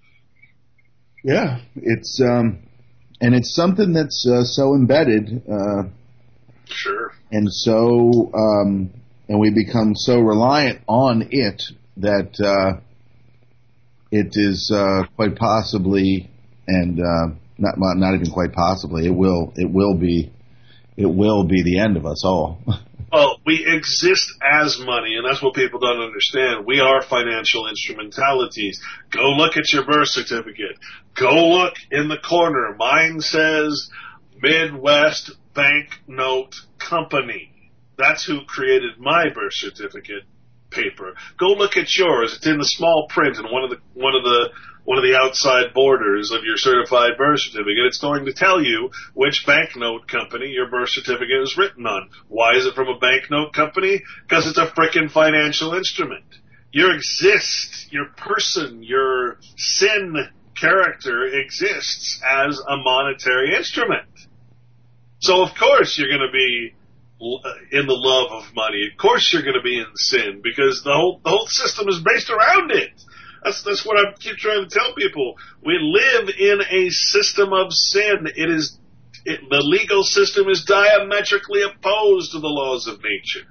Yeah, it's um, and it's something that's uh, so embedded. Uh, sure. And so, um, and we become so reliant on it that uh, it is uh, quite possibly, and uh, not not even quite possibly, it will it will be. It will be the end of us all. Well, we exist as money, and that's what people don't understand. We are financial instrumentalities. Go look at your birth certificate. Go look in the corner. Mine says Midwest Banknote Company. That's who created my birth certificate paper. Go look at yours. It's in the small print in one of the one of the one of the outside borders of your certified birth certificate. It's going to tell you which banknote company your birth certificate is written on. Why is it from a banknote company? Because it's a frickin' financial instrument. You exist, your person, your sin character exists as a monetary instrument. So of course you're going to be in the love of money. Of course you're going to be in sin, because the whole the whole system is based around it. That's that's what I keep trying to tell people. We live in a system of sin. It is it, the legal system is diametrically opposed to the laws of nature.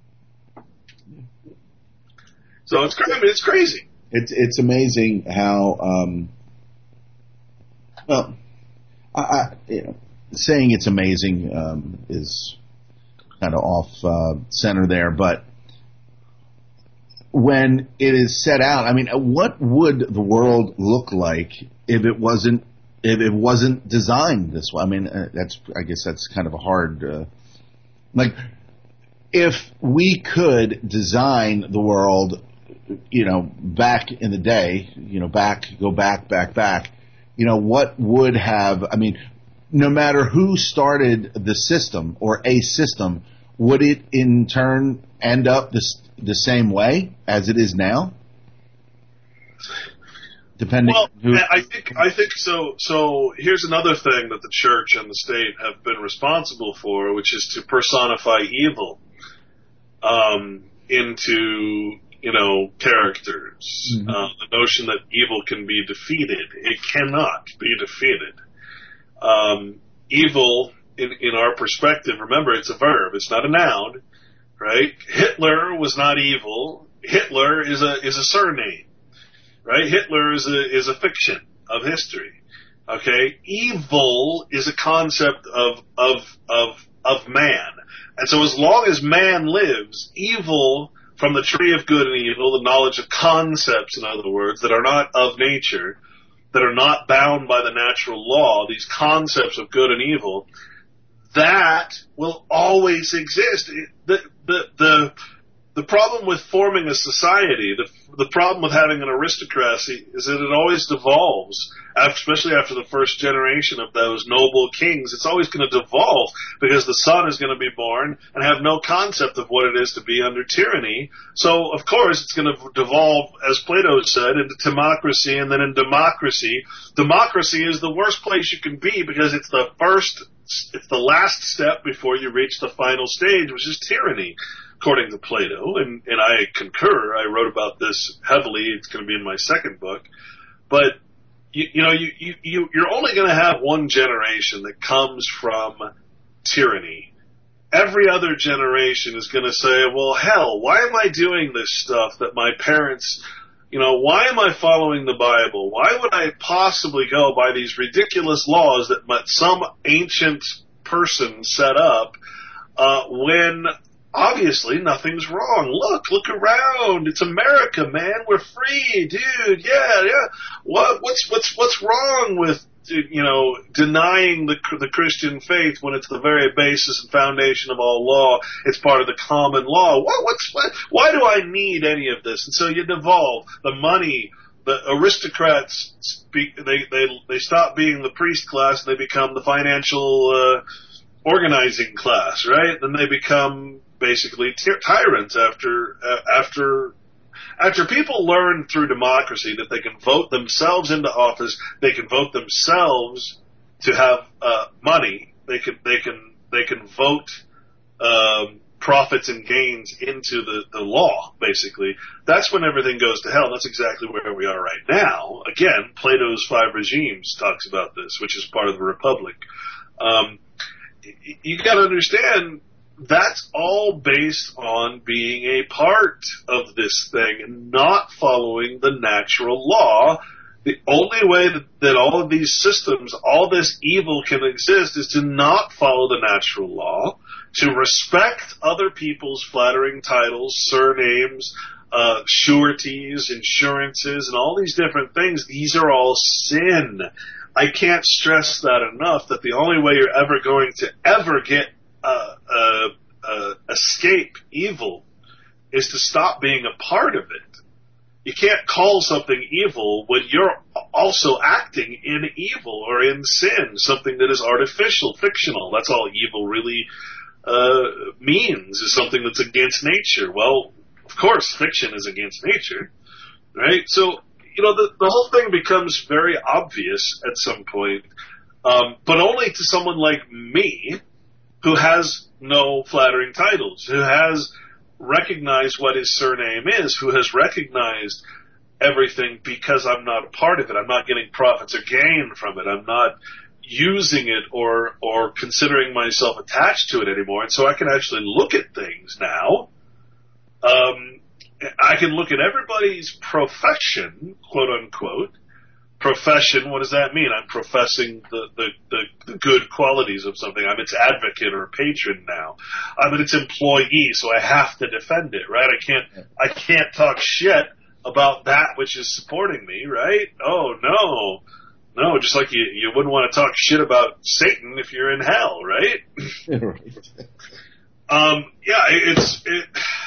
So it's I mean, it's crazy. It's it's amazing how um, well, I, I you know, saying it's amazing um, is kind of off uh, center there, but when it is set out, I mean, what would the world look like if it wasn't if it wasn't designed this way? I mean, uh, that's I guess that's kind of a hard uh, like if we could design the world, you know, back in the day, you know, back go back back back, you know, what would have? I mean, no matter who started the system or a system, would it in turn end up the the same way as it is now? Depending. Well, on who I think I think so. So here's another thing that the church and the state have been responsible for, which is to personify evil um, into you know characters. Mm-hmm. Uh, the notion that evil can be defeated, it cannot be defeated. Um, evil, in in our perspective, remember it's a verb; it's not a noun. Right? Hitler was not evil. Hitler is a is a surname. Right? Hitler is a is a fiction of history. Okay? Evil is a concept of of of of man. And so as long as man lives, evil from the tree of good and evil, the knowledge of concepts, in other words, that are not of nature, that are not bound by the natural law, these concepts of good and evil, that will always exist. The, the, the, the problem with forming a society, the, the problem with having an aristocracy is that it always devolves, especially after the first generation of those noble kings. It's always going to devolve because the son is going to be born and have no concept of what it is to be under tyranny. So, of course, it's going to devolve, as Plato said, into democracy, and then in democracy. Democracy is the worst place you can be because it's the first It's the last step before you reach the final stage, which is tyranny, according to Plato, and, and I concur. I wrote about this heavily. It's going to be in my second book. But, you, you know, you, you, you're only going to have one generation that comes from tyranny. every other generation is going to say, well, hell, why am I doing this stuff that my parents, you know, why am I following the Bible? Why would I possibly go by these ridiculous laws that some ancient person set up uh, when obviously nothing's wrong? Look, look around. It's America, man. We're free, dude. Yeah, yeah. What, what's, what's, what's wrong with, you know, denying the the Christian faith when it's the very basis and foundation of all law? It's part of the common law. What, what's, what, why do I need any of this? And so you devolve the money. The aristocrats speak. They they they stop being the priest class and they become the financial uh, organizing class, right? Then they become basically ty- tyrants after uh, after. After people learn through democracy that they can vote themselves into office, they can vote themselves to have uh, money. They can they can they can vote um, profits and gains into the, the law. Basically, that's when everything goes to hell. That's exactly where we are right now. Again, Plato's Five Regimes talks about this, which is part of the Republic. Um, you got to understand. That's all based on being a part of this thing and not following the natural law. The only way that, that all of these systems, all this evil can exist is to not follow the natural law, to respect other people's flattering titles, surnames, uh, sureties, insurances, and all these different things. These are all sin. I can't stress that enough, that the only way you're ever going to ever get Uh, uh, uh, escape evil is to stop being a part of it. You can't call something evil when you're also acting in evil or in sin, something that is artificial, fictional. That's all evil really uh, means, is something that's against nature. Well, of course, fiction is against nature, right? So, you know, the, the whole thing becomes very obvious at some point, um, but only to someone like me, who has no flattering titles, who has recognized what his surname is, who has recognized everything because I'm not a part of it. I'm not getting profits or gain from it. I'm not using it or or considering myself attached to it anymore. And so I can actually look at things now. Um, I can look at everybody's profession, quote unquote, profession. What does that mean? I'm professing the, the, the, the good qualities of something. I'm its advocate or patron now. I'm its employee, so I have to defend it, right? I can't, I can't talk shit about that which is supporting me, right? Oh, no. No, just like you, you wouldn't want to talk shit about Satan if you're in hell, right? Right. um, yeah, it's, it,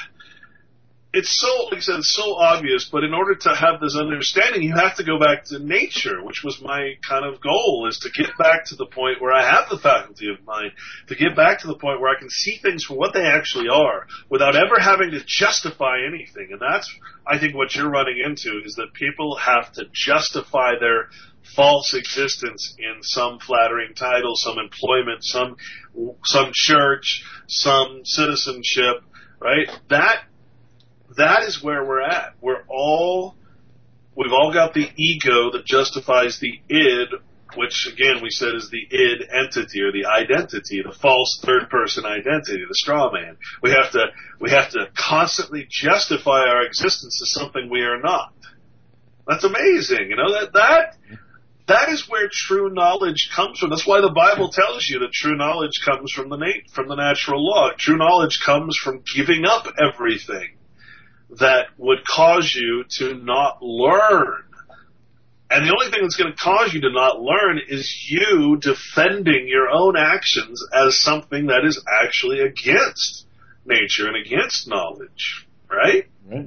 It's so, like I said, it's so obvious, but in order to have this understanding, you have to go back to nature, which was my kind of goal, is to get back to the point where I have the faculty of mind, to get back to the point where I can see things for what they actually are, without ever having to justify anything. And that's, I think, what you're running into, is that people have to justify their false existence in some flattering title, some employment, some, some church, some citizenship, right? That That is where we're at. We're all, we've all got the ego that justifies the id, which again we said is the id entity or the identity, the false third person identity, the straw man. We have to, we have to constantly justify our existence as something we are not. That's amazing, you know, that, that, that is where true knowledge comes from. That's why the Bible tells you that true knowledge comes from the nat- from the natural law. True knowledge comes from giving up everything that would cause you to not learn. And the only thing that's going to cause you to not learn is you defending your own actions as something that is actually against nature and against knowledge, right? Right.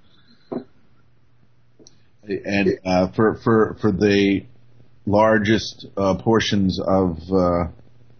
And uh, for for for the largest uh, portions of uh,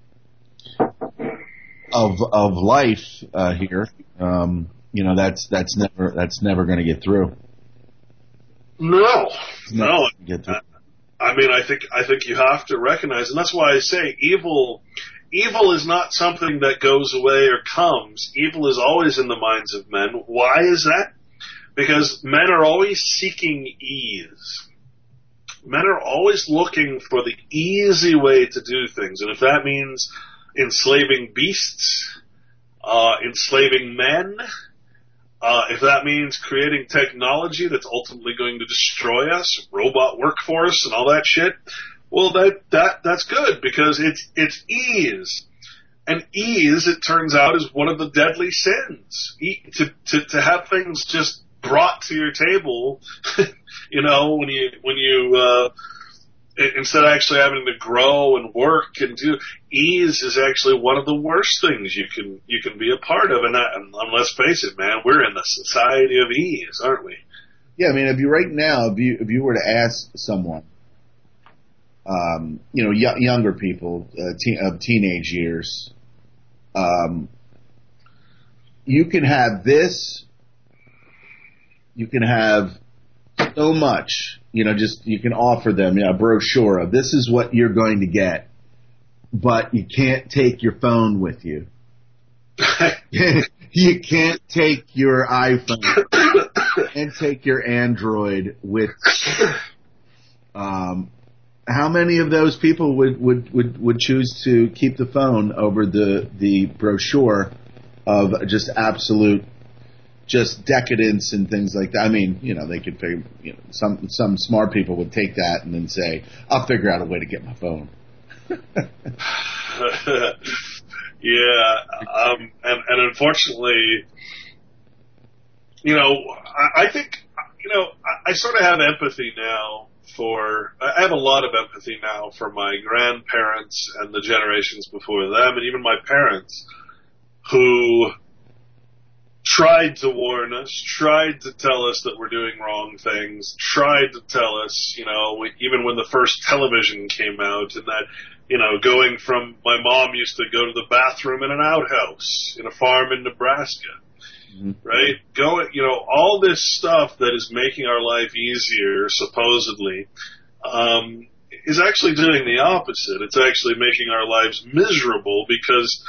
of of life uh, here. Um, You know, that's that's never that's never going to get through. No, no. Get through. I mean, I think I think you have to recognize, and that's why I say evil. Evil is not something that goes away or comes. Evil is always in the minds of men. Why is that? Because men are always seeking ease. Men are always looking for the easy way to do things, and if that means enslaving beasts, uh, enslaving men, uh, if that means creating technology that's ultimately going to destroy us, robot workforce and all that shit, well, that, that, that's good because it's, it's ease. And ease, it turns out, is one of the deadly sins. E- to, to, to have things just brought to your table, you know, when you, when you, uh, instead of actually having to grow and work and do, ease is actually one of the worst things you can, you can be a part of. And, that, and let's face it, man, we're in the society of ease, aren't we? Yeah, I mean, if you right now, if you, if you were to ask someone, um, you know, y- younger people, uh, te- of teenage years, um, you can have this, you can have so much, you know, just, you can offer them, you know, a brochure of this is what you're going to get, but you can't take your phone with you. You can't take your iPhone and take your Android with, um, how many of those people would, would, would, would choose to keep the phone over the, the brochure of just absolute, just decadence and things like that? I mean, you know, they could pay, you know, some, some smart people would take that and then say, I'll figure out a way to get my phone. Yeah. Um, and, and unfortunately, you know, I, I think, you know, I, I sort of have empathy now for, I have a lot of empathy now for my grandparents and the generations before them, and even my parents, who tried to warn us, tried to tell us that we're doing wrong things, tried to tell us, you know, even when the first television came out, and that, you know, going from, my mom used to go to the bathroom in an outhouse in a farm in Nebraska. Mm-hmm. Right? Go, you know, all this stuff that is making our life easier, supposedly, um, is actually doing the opposite. It's actually making our lives miserable because,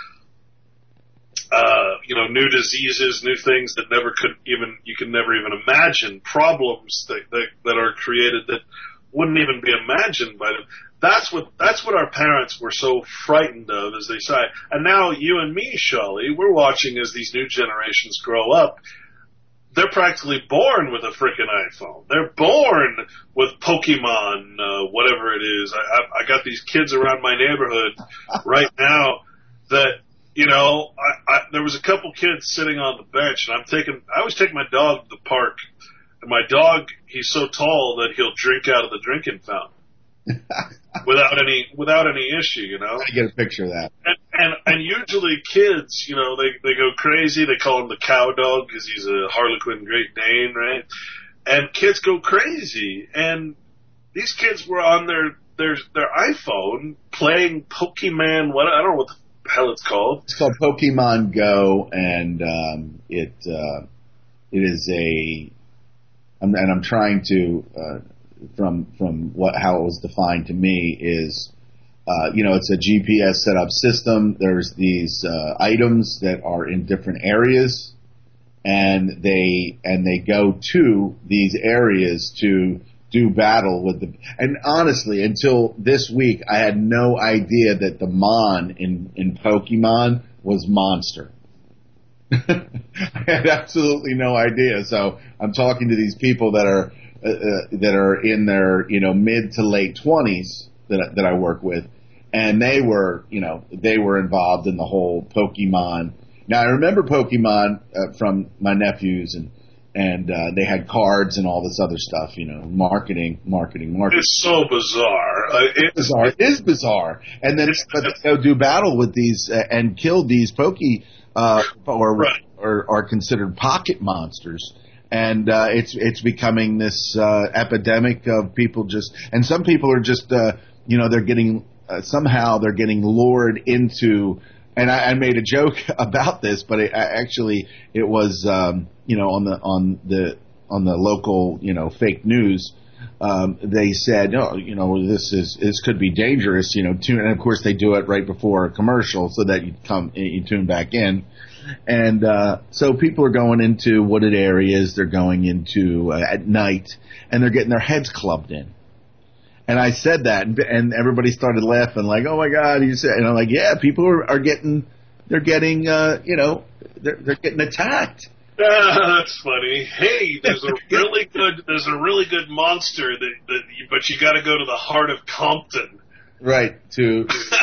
uh, you know, new diseases, new things that never could even, you can never even imagine, problems that, that, that are created that wouldn't even be imagined by them. That's what, that's what our parents were so frightened of, as they say. And now you and me, Shali, we're watching as these new generations grow up. They're practically born with a frickin' iPhone. They're born with Pokemon, uh, whatever it is. I, I, I got these kids around my neighborhood right now that, you know, I, I, there was a couple kids sitting on the bench, and I'm taking, I always take my dog to the park, and my dog, he's so tall that he'll drink out of the drinking fountain. without any without any issue, you know. I get a picture of that. And, and and usually kids, you know, they they go crazy. They call him the cow dog because he's a Harlequin Great Dane, right? And kids go crazy. And these kids were on their their their iPhone playing Pokemon. What I don't know what the hell it's called. It's called Pokemon Go, and um, it uh, it is a. I'm, and I'm trying to. Uh, from from what how it was defined to me is, uh, you know, it's a G P S set up system. There's these uh, items that are in different areas, and they and they go to these areas to do battle with the. And honestly, until this week, I had no idea that the Mon in in Pokemon was Monster. I had absolutely no idea. So I'm talking to these people that are. Uh, that are in their, you know, mid to late twenties that that I work with, and they were, you know, they were involved in the whole Pokemon. Now I remember Pokemon uh, from my nephews, and and uh, they had cards and all this other stuff, you know, marketing, marketing, marketing. It's so bizarre. Uh, it's bizarre. It is bizarre. And then but they'll do battle with these uh, and kill these Poke uh, or, right. or are considered pocket monsters. And uh, it's it's becoming this uh, epidemic of people just, and some people are just, uh, you know, they're getting uh, somehow they're getting lured into. And I, I made a joke about this, but it, I, actually it was, um, you know, on the on the on the local, you know, fake news. Um, they said, oh, you know, this is this could be dangerous, you know. Tune, and of course they do it right before a commercial so that you come you tune back in. And uh, so people are going into wooded areas. They're going into uh, at night, and they're getting their heads clubbed in. And I said that, and, and everybody started laughing, like, "Oh my God!" You said, and I'm like, "Yeah, people are, are getting they're getting, uh, you know, they're, they're getting attacked. Ah, that's funny. Hey, there's a really good, there's a really good monster that, that you, but you got to go to the heart of Compton. Right, to,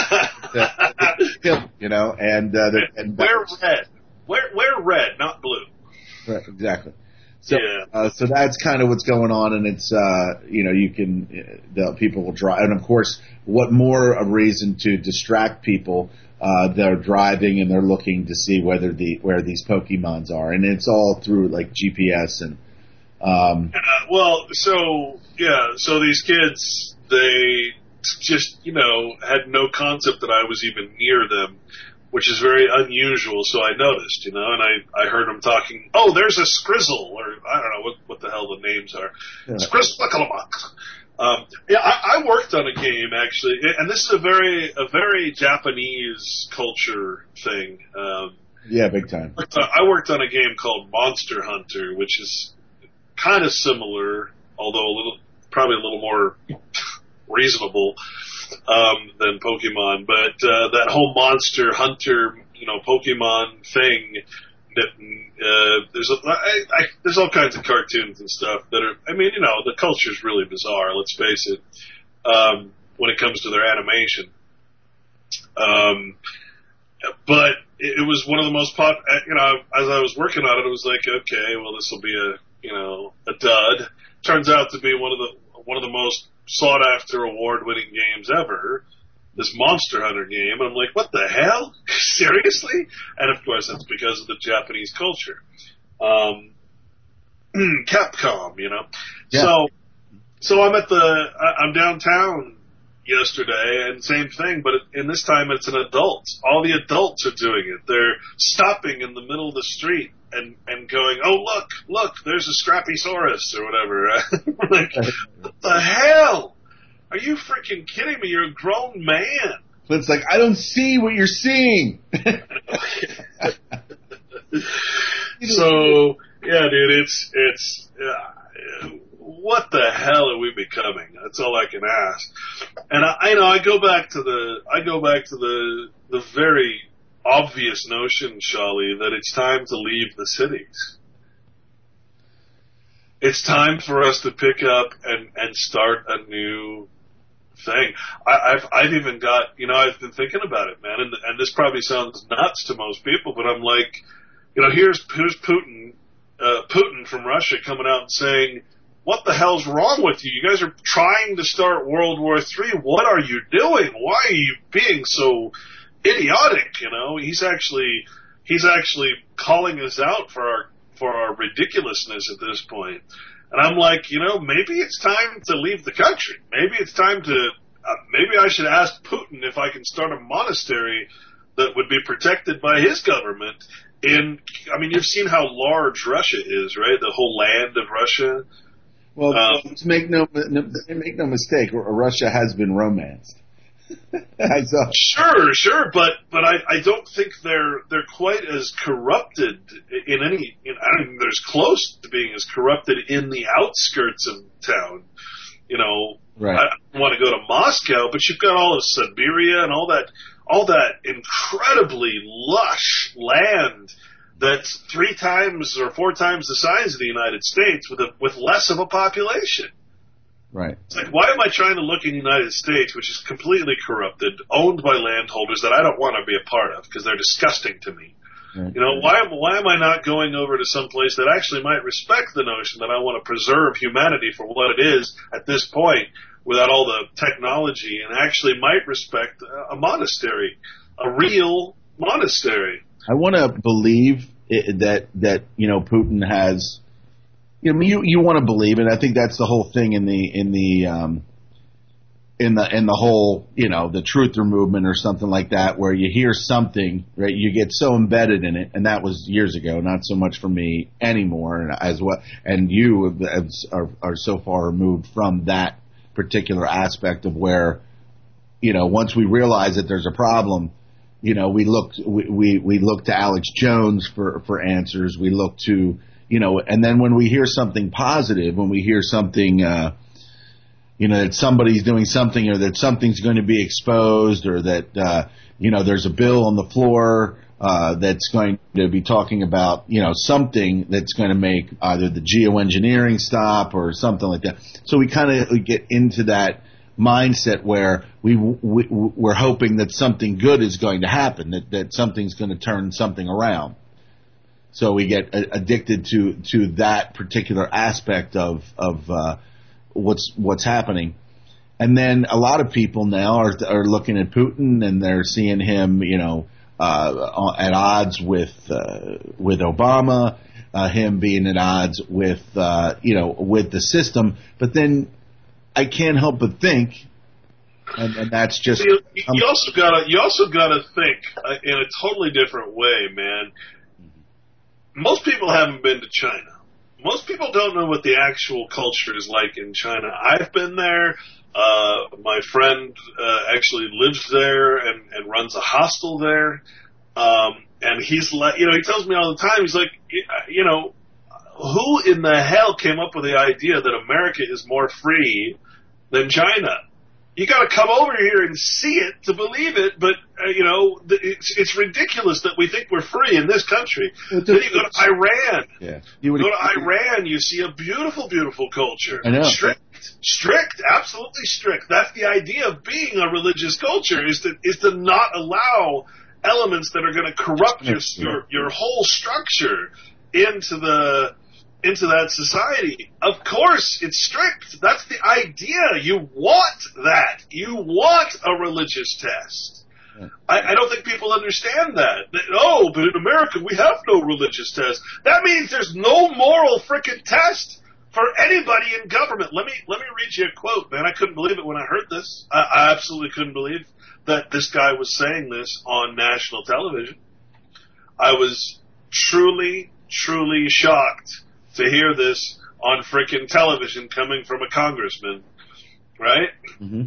to you know, and, uh, and wear red. Wear, wear red, not blue. Right, exactly. So, yeah. uh, so that's kind of what's going on, and it's, uh, you know, you can, the people will drive, and of course, what more a reason to distract people? Uh, they're driving and they're looking to see whether the where these Pokemons are, and it's all through like G P S and. Um, uh, well, so yeah, so these kids, they just you know had no concept that I was even near them, which is very unusual. So I noticed, you know, and I, I heard them talking. Oh, there's a Skrizzle, or I don't know what what the hell the names are. Yeah. Skrizzle. Um, yeah, I, I worked on a game actually, and this is a very a very Japanese culture thing. Um, yeah, big time. I worked on a game called Monster Hunter, which is kind of similar, although a little probably a little more reasonable um, than Pokemon. But uh, that whole Monster Hunter, you know, Pokemon thing. Uh, there's a, I, I, there's all kinds of cartoons and stuff that are, I mean, you know, the culture's really bizarre, let's face it, um, when it comes to their animation. Um, but it, it was one of the most pop, you know, as I was working on it, it was like, okay, well, this will be a, you know, a dud. Turns out to be one of the, one of the most sought after award winning games ever. This Monster Hunter game, and I'm like, what the hell? Seriously? And of course, that's because of the Japanese culture. Um, Capcom, you know. Yeah. So, so I'm at the, I'm downtown yesterday, and same thing, but in this time it's an adult. All the adults are doing it. They're stopping in the middle of the street and and going, oh look, look, there's a Scrappysaurus or whatever. Like, what the hell? Are you freaking kidding me? You're a grown man. But it's like, I don't see what you're seeing. So, yeah, dude, it's, it's, uh, what the hell are we becoming? That's all I can ask. And I, I know, I go back to the, I go back to the, the very obvious notion, Shali, that it's time to leave the cities. It's time for us to pick up and, and start a new thing. I, I've I've even got, you know, I've been thinking about it, man, and and this probably sounds nuts to most people, but I'm like, you know, here's here's Putin, uh, Putin from Russia coming out and saying, what the hell's wrong with you? You guys are trying to start World War Three. What are you doing? Why are you being so idiotic? You know, he's actually he's actually calling us out for our for our ridiculousness at this point. And I'm like, you know, maybe it's time to leave the country. Maybe it's time to, uh, maybe I should ask Putin if I can start a monastery that would be protected by his government in, I mean, you've seen how large Russia is, right? The whole land of Russia. Well, um, to make no, make no mistake, Russia has been romanced. Sure, sure, but but I, I don't think they're they're quite as corrupted in any. In, I mean, there's close to being as corrupted in the outskirts of town. You know, right. I don't want to go to Moscow, but you've got all of Siberia and all that all that incredibly lush land that's three times or four times the size of the United States with a with less of a population. Right. It's like, why am I trying to look in the United States, which is completely corrupted, owned by landholders that I don't want to be a part of because they're disgusting to me? Right. You know, why, why am I not going over to some place that actually might respect the notion that I want to preserve humanity for what it is at this point without all the technology, and actually might respect a monastery, a real monastery? I want to believe it, that, that, you know, Putin has... You know, you you want to believe, and I think that's the whole thing in the in the um, in the in the whole, you know, the truther movement or something like that, where you hear something, right? You get so embedded in it, and that was years ago, not so much for me anymore, and as well. And you are are so far removed from that particular aspect of where, you know, once we realize that there's a problem, you know, we look we we, we look to Alex Jones for for answers. We look to You know, and then when we hear something positive, when we hear something, uh, you know, that somebody's doing something, or that something's going to be exposed, or that, uh, you know, there's a bill on the floor, uh, that's going to be talking about, you know, something that's going to make either the geoengineering stop or something like that. So we kind of get into that mindset where we, we we're hoping that something good is going to happen, that that something's going to turn something around. So we get addicted to to that particular aspect of of uh, what's what's happening. And then a lot of people now are are looking at Putin and they're seeing him, you know, uh, at odds with uh, with Obama, uh, him being at odds with uh, you know with the system. But then I can't help but think, and, and that's just you, you also gotta you also gotta think uh, in a totally different way, man. Most people haven't been to China. Most people don't know what the actual culture is like in China. I've been there. Uh, my friend uh, actually lives there and, and runs a hostel there. Um, and he's like, you know, he tells me all the time, he's like, you know, who in the hell came up with the idea that America is more free than China? You got to come over here and see it to believe it, but uh, you know it's, it's ridiculous that we think we're free in this country. Well, then you go to Iran. Yeah. You go to Iran, you see a beautiful, beautiful culture. I know. Strict, strict, absolutely strict. That's the idea of being a religious culture is to is to not allow elements that are going to corrupt your, your your whole structure into the. into that society. Of course, it's strict. That's the idea. You want that. You want a religious test. I, I don't think people understand that. that. Oh, but in America, we have no religious test. That means there's no moral frickin' test for anybody in government. Let me let me read you a quote, man. I couldn't believe it when I heard this. I, I absolutely couldn't believe that this guy was saying this on national television. I was truly, truly shocked to hear this on frickin' television coming from a congressman, right? Mm-hmm.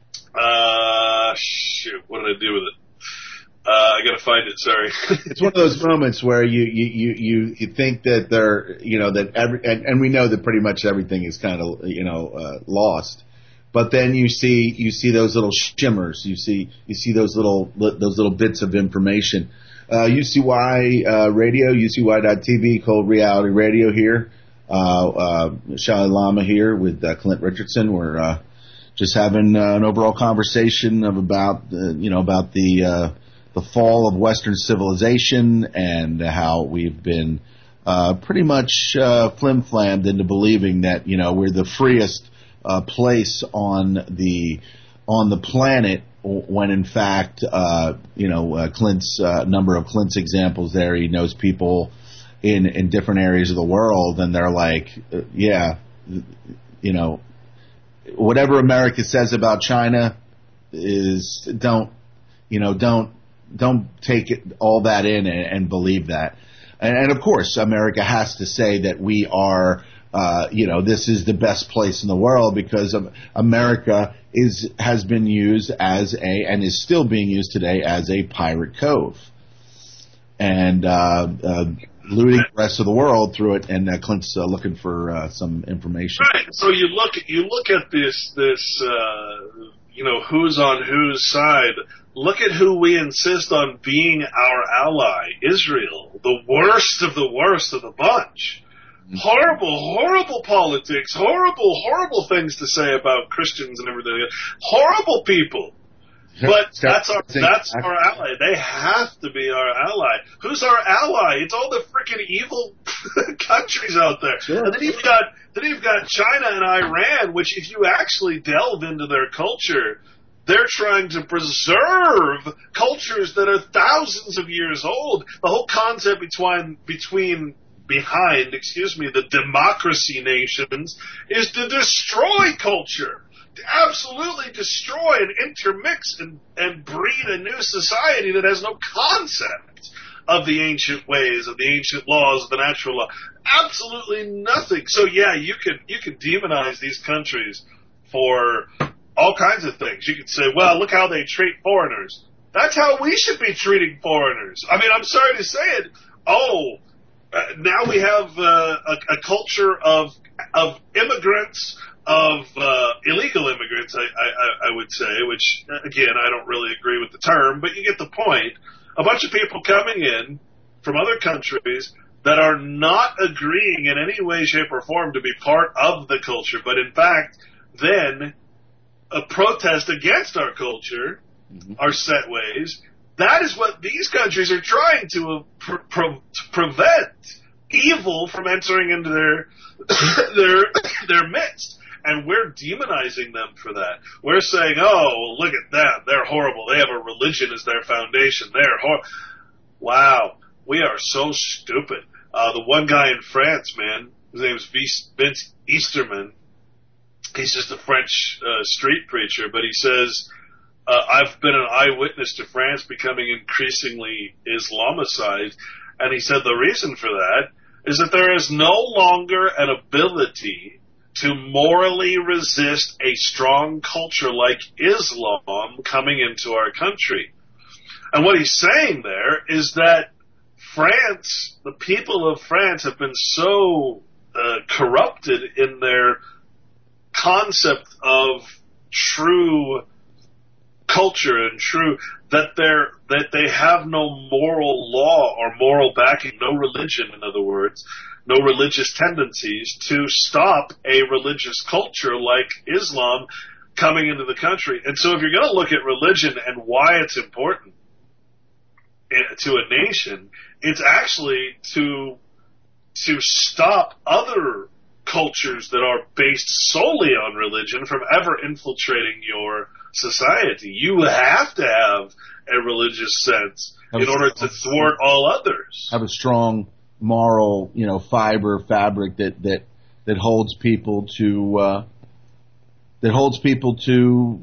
Uh, shoot, what did I do with it? Uh, I gotta find it, sorry. It's one of those moments where you, you, you, you, you think that they're, you know, that every, and, and we know that pretty much everything is kind of, you know, uh, lost. But then you see, you see those little shimmers, you see, you see those little, those little bits of information. Uh, U C Y uh, Radio, U C Y dot T V, Cold Reality Radio here. Uh, uh, Shali Lama here with uh, Clint Richardson. We're uh, just having uh, an overall conversation of about, uh, you know, about the uh, the fall of Western civilization and how we've been uh, pretty much uh, flim-flammed into believing that, you know, we're the freest uh, place on the on the planet. When in fact, uh, you know, uh, Clint's uh, number of Clint's examples there, he knows people in in different areas of the world, and they're like, uh, yeah, you know, whatever America says about China is don't, you know, don't don't take it, all that in and, and believe that, and, and of course, America has to say that we are. Uh, you know, this is the best place in the world because of America is has been used as a and is still being used today as a pirate cove, and uh, uh, looting the rest of the world through it. And uh, Clint's uh, looking for uh, some information. Right. So you look at you look at this this uh, you know who's on whose side. Look at who we insist on being our ally, Israel, the worst of the worst of the bunch. Horrible, horrible politics, horrible, horrible things to say about Christians and everything. Horrible people. But that's our that's our ally. They have to be our ally. Who's our ally? It's all the freaking evil countries out there. Sure. And then you've got then you've got China and Iran, which if you actually delve into their culture, they're trying to preserve cultures that are thousands of years old. The whole concept between between behind, excuse me, the democracy nations is to destroy culture, to absolutely destroy and intermix and, and breed a new society that has no concept of the ancient ways, of the ancient laws, of the natural law. Absolutely nothing. So yeah, you could you could demonize these countries for all kinds of things. You could say, well, look how they treat foreigners. That's how we should be treating foreigners. I mean, I'm sorry to say it. Oh, Uh, now we have uh, a, a culture of of immigrants, of uh, illegal immigrants, I, I, I would say, which, again, I don't really agree with the term, but you get the point, a bunch of people coming in from other countries that are not agreeing in any way, shape, or form to be part of the culture, but in fact, then a protest against our culture, mm-hmm. our set ways. That is what these countries are trying to, pre- pre- to prevent evil from entering into their their their midst. And we're demonizing them for that. We're saying, oh, well, look at them. They're horrible. They have a religion as their foundation. They're hor-. Wow. We are so stupid. Uh, the one guy in France, man, his name is Vince Easterman. He's just a French uh, street preacher, but he says, uh, I've been an eyewitness to France becoming increasingly Islamicized. And he said the reason for that is that there is no longer an ability to morally resist a strong culture like Islam coming into our country. And what he's saying there is that France, the people of France have been so uh, corrupted in their concept of true culture and true that they're that they have no moral law or moral backing, no religion, in other words, no religious tendencies to stop a religious culture like Islam coming into the country. And so if you're going to look at religion and why it's important to a nation, it's actually to to stop other cultures that are based solely on religion from ever infiltrating your society. You have to have a religious sense have in order to thwart all others. Have a strong moral, you know, fiber fabric that that that holds people to uh, that holds people to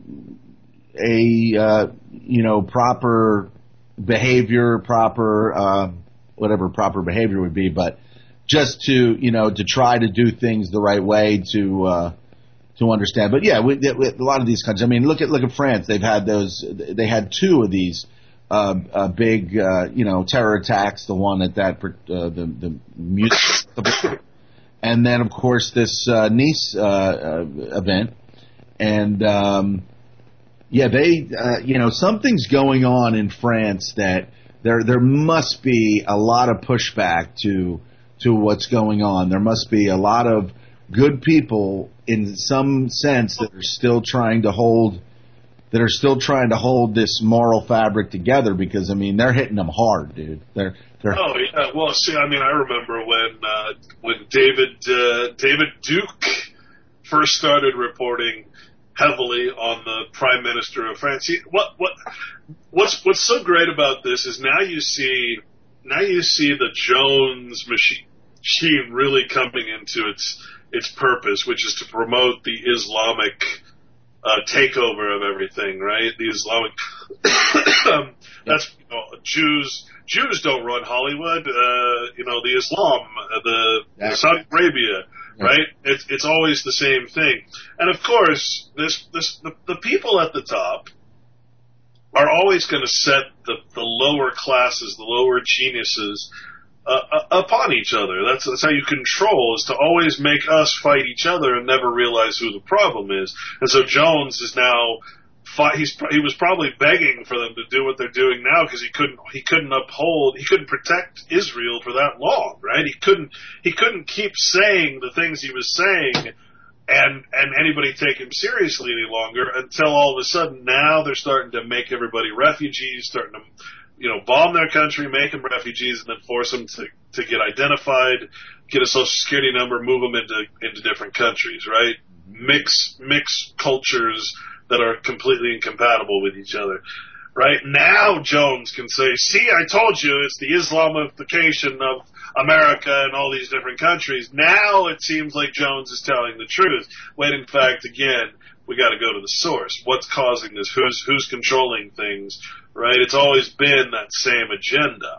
a uh, you know proper behavior, proper uh, whatever proper behavior would be, but just to you know to try to do things the right way to uh, to understand. But yeah, we, we, a lot of these countries. I mean, look at look at France. They've had those. They had two of these uh, uh, big uh, you know terror attacks. The one at that uh, the the music, and then of course this uh, Nice uh, uh, event. And um, yeah, they uh, you know something's going on in France that there there must be a lot of pushback to to what's going on. There must be a lot of good people in some sense that are still trying to hold that are still trying to hold this moral fabric together, because I mean they're hitting them hard, dude. They're they're Oh yeah, well see, I mean I remember when uh, when David uh, David Duke first started reporting heavily on the Prime Minister of France. See, what what what's what's so great about this is now you see now you see the Jones machine really coming into its its purpose, which is to promote the Islamic uh, takeover of everything, right? The Islamic um, that's you know, Jews Jews don't run Hollywood. Uh, you know the Islam, uh, the, the Saudi Arabia. Right? It's it's always the same thing. And of course, this this the, the people at the top are always going to set the, the lower classes, the lower geniuses uh, uh, upon each other. That's that's how you control, is to always make us fight each other and never realize who the problem is. And so Jones is now fight, he's he was probably begging for them to do what they're doing now, because he couldn't he couldn't uphold he couldn't protect Israel for that long, right? He couldn't he couldn't keep saying the things he was saying and and anybody take him seriously any longer, until all of a sudden now they're starting to make everybody refugees, starting to you know bomb their country, make them refugees, and then force them to to get identified, get a social security number, move them into into different countries, right? Mix mix cultures that are completely incompatible with each other. Right? Now Jones can say, see, I told you, it's the Islamification of America and all these different countries. Now it seems like Jones is telling the truth. When in fact, again, we got to go to the source. What's causing this? Who's who's controlling things? Right? It's always been that same agenda,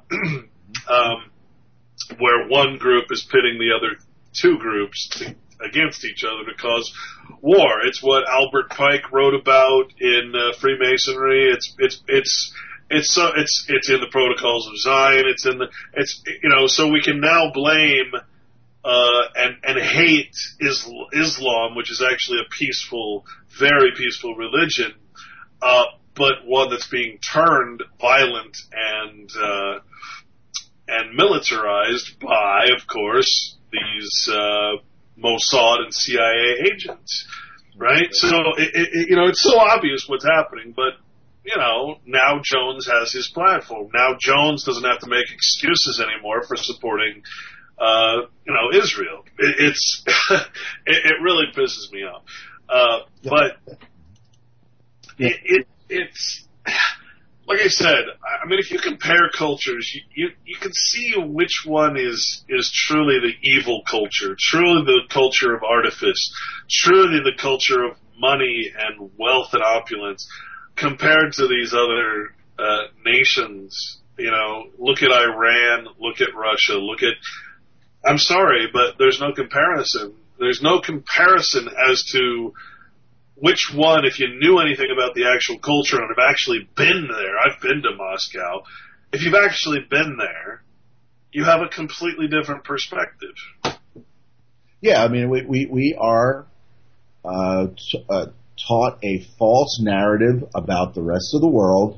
um, where one group is pitting the other two groups to, against each other to cause war. It's what Albert Pike wrote about in uh, Freemasonry. It's it's it's it's uh, it's it's in the Protocols of Zion. It's in the it's you know so we can now blame uh, and and hate Isl- Islam, which is actually a peaceful, very peaceful religion, uh, but one that's being turned violent and uh, and militarized by, of course, these uh, Mossad and C I A agents, right? So, it, it, you know, it's so obvious what's happening, but, you know, now Jones has his platform. Now Jones doesn't have to make excuses anymore for supporting, uh, you know, Israel. It, it's it, it really pisses me off. Uh, but it, it it's like I said. I mean, if you compare cultures, you, you you can see which one is is truly the evil culture, truly the culture of artifice, truly the culture of money and wealth and opulence, compared to these other uh, nations. You know, look at Iran, look at Russia, look at. I'm sorry, but there's no comparison. There's no comparison as to which one, if you knew anything about the actual culture and have actually been there. I've been to Moscow. If you've actually been there, you have a completely different perspective. Yeah, I mean, we we, we are uh, t- uh, taught a false narrative about the rest of the world.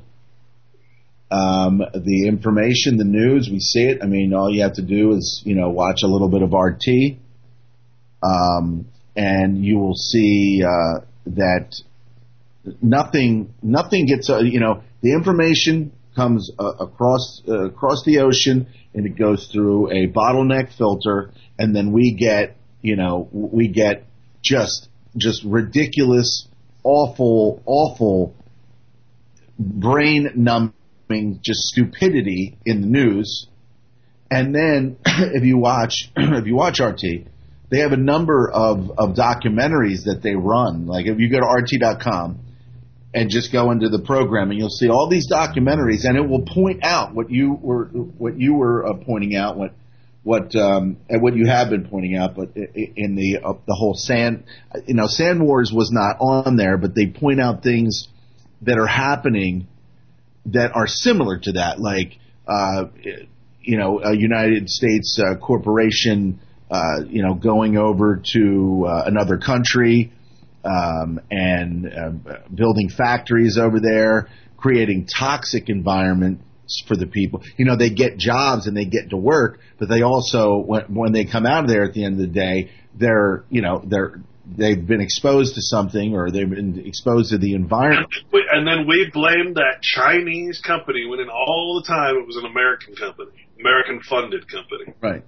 Um, the information, the news, we see it. I mean, all you have to do is, you know, watch a little bit of R T, um, and you will see uh, that nothing, nothing gets, uh, you know, the information comes uh, across uh, across the ocean, and it goes through a bottleneck filter, and then we get, you know, we get just just ridiculous, awful, awful, brain-numbing, just stupidity in the news. And then if you watch if you watch R T, they have a number of, of documentaries that they run. Like if you go to R T dot com and just go into the program, and you'll see all these documentaries, and it will point out what you were what you were uh, pointing out, what what um, and what you have been pointing out, but in the uh, the whole sand, you know, Sand Wars was not on there, but they point out things that are happening that are similar to that, like uh, you know, a United States uh, corporation, uh, you know, going over to uh, another country um, and uh, building factories over there, creating toxic environments for the people. You know, they get jobs and they get to work, but they also, when, when they come out of there at the end of the day, they're, you know, they're they've been exposed to something, or they've been exposed to the environment. And then we blame that Chinese company when in all the time it was an American company, American-funded company. Right.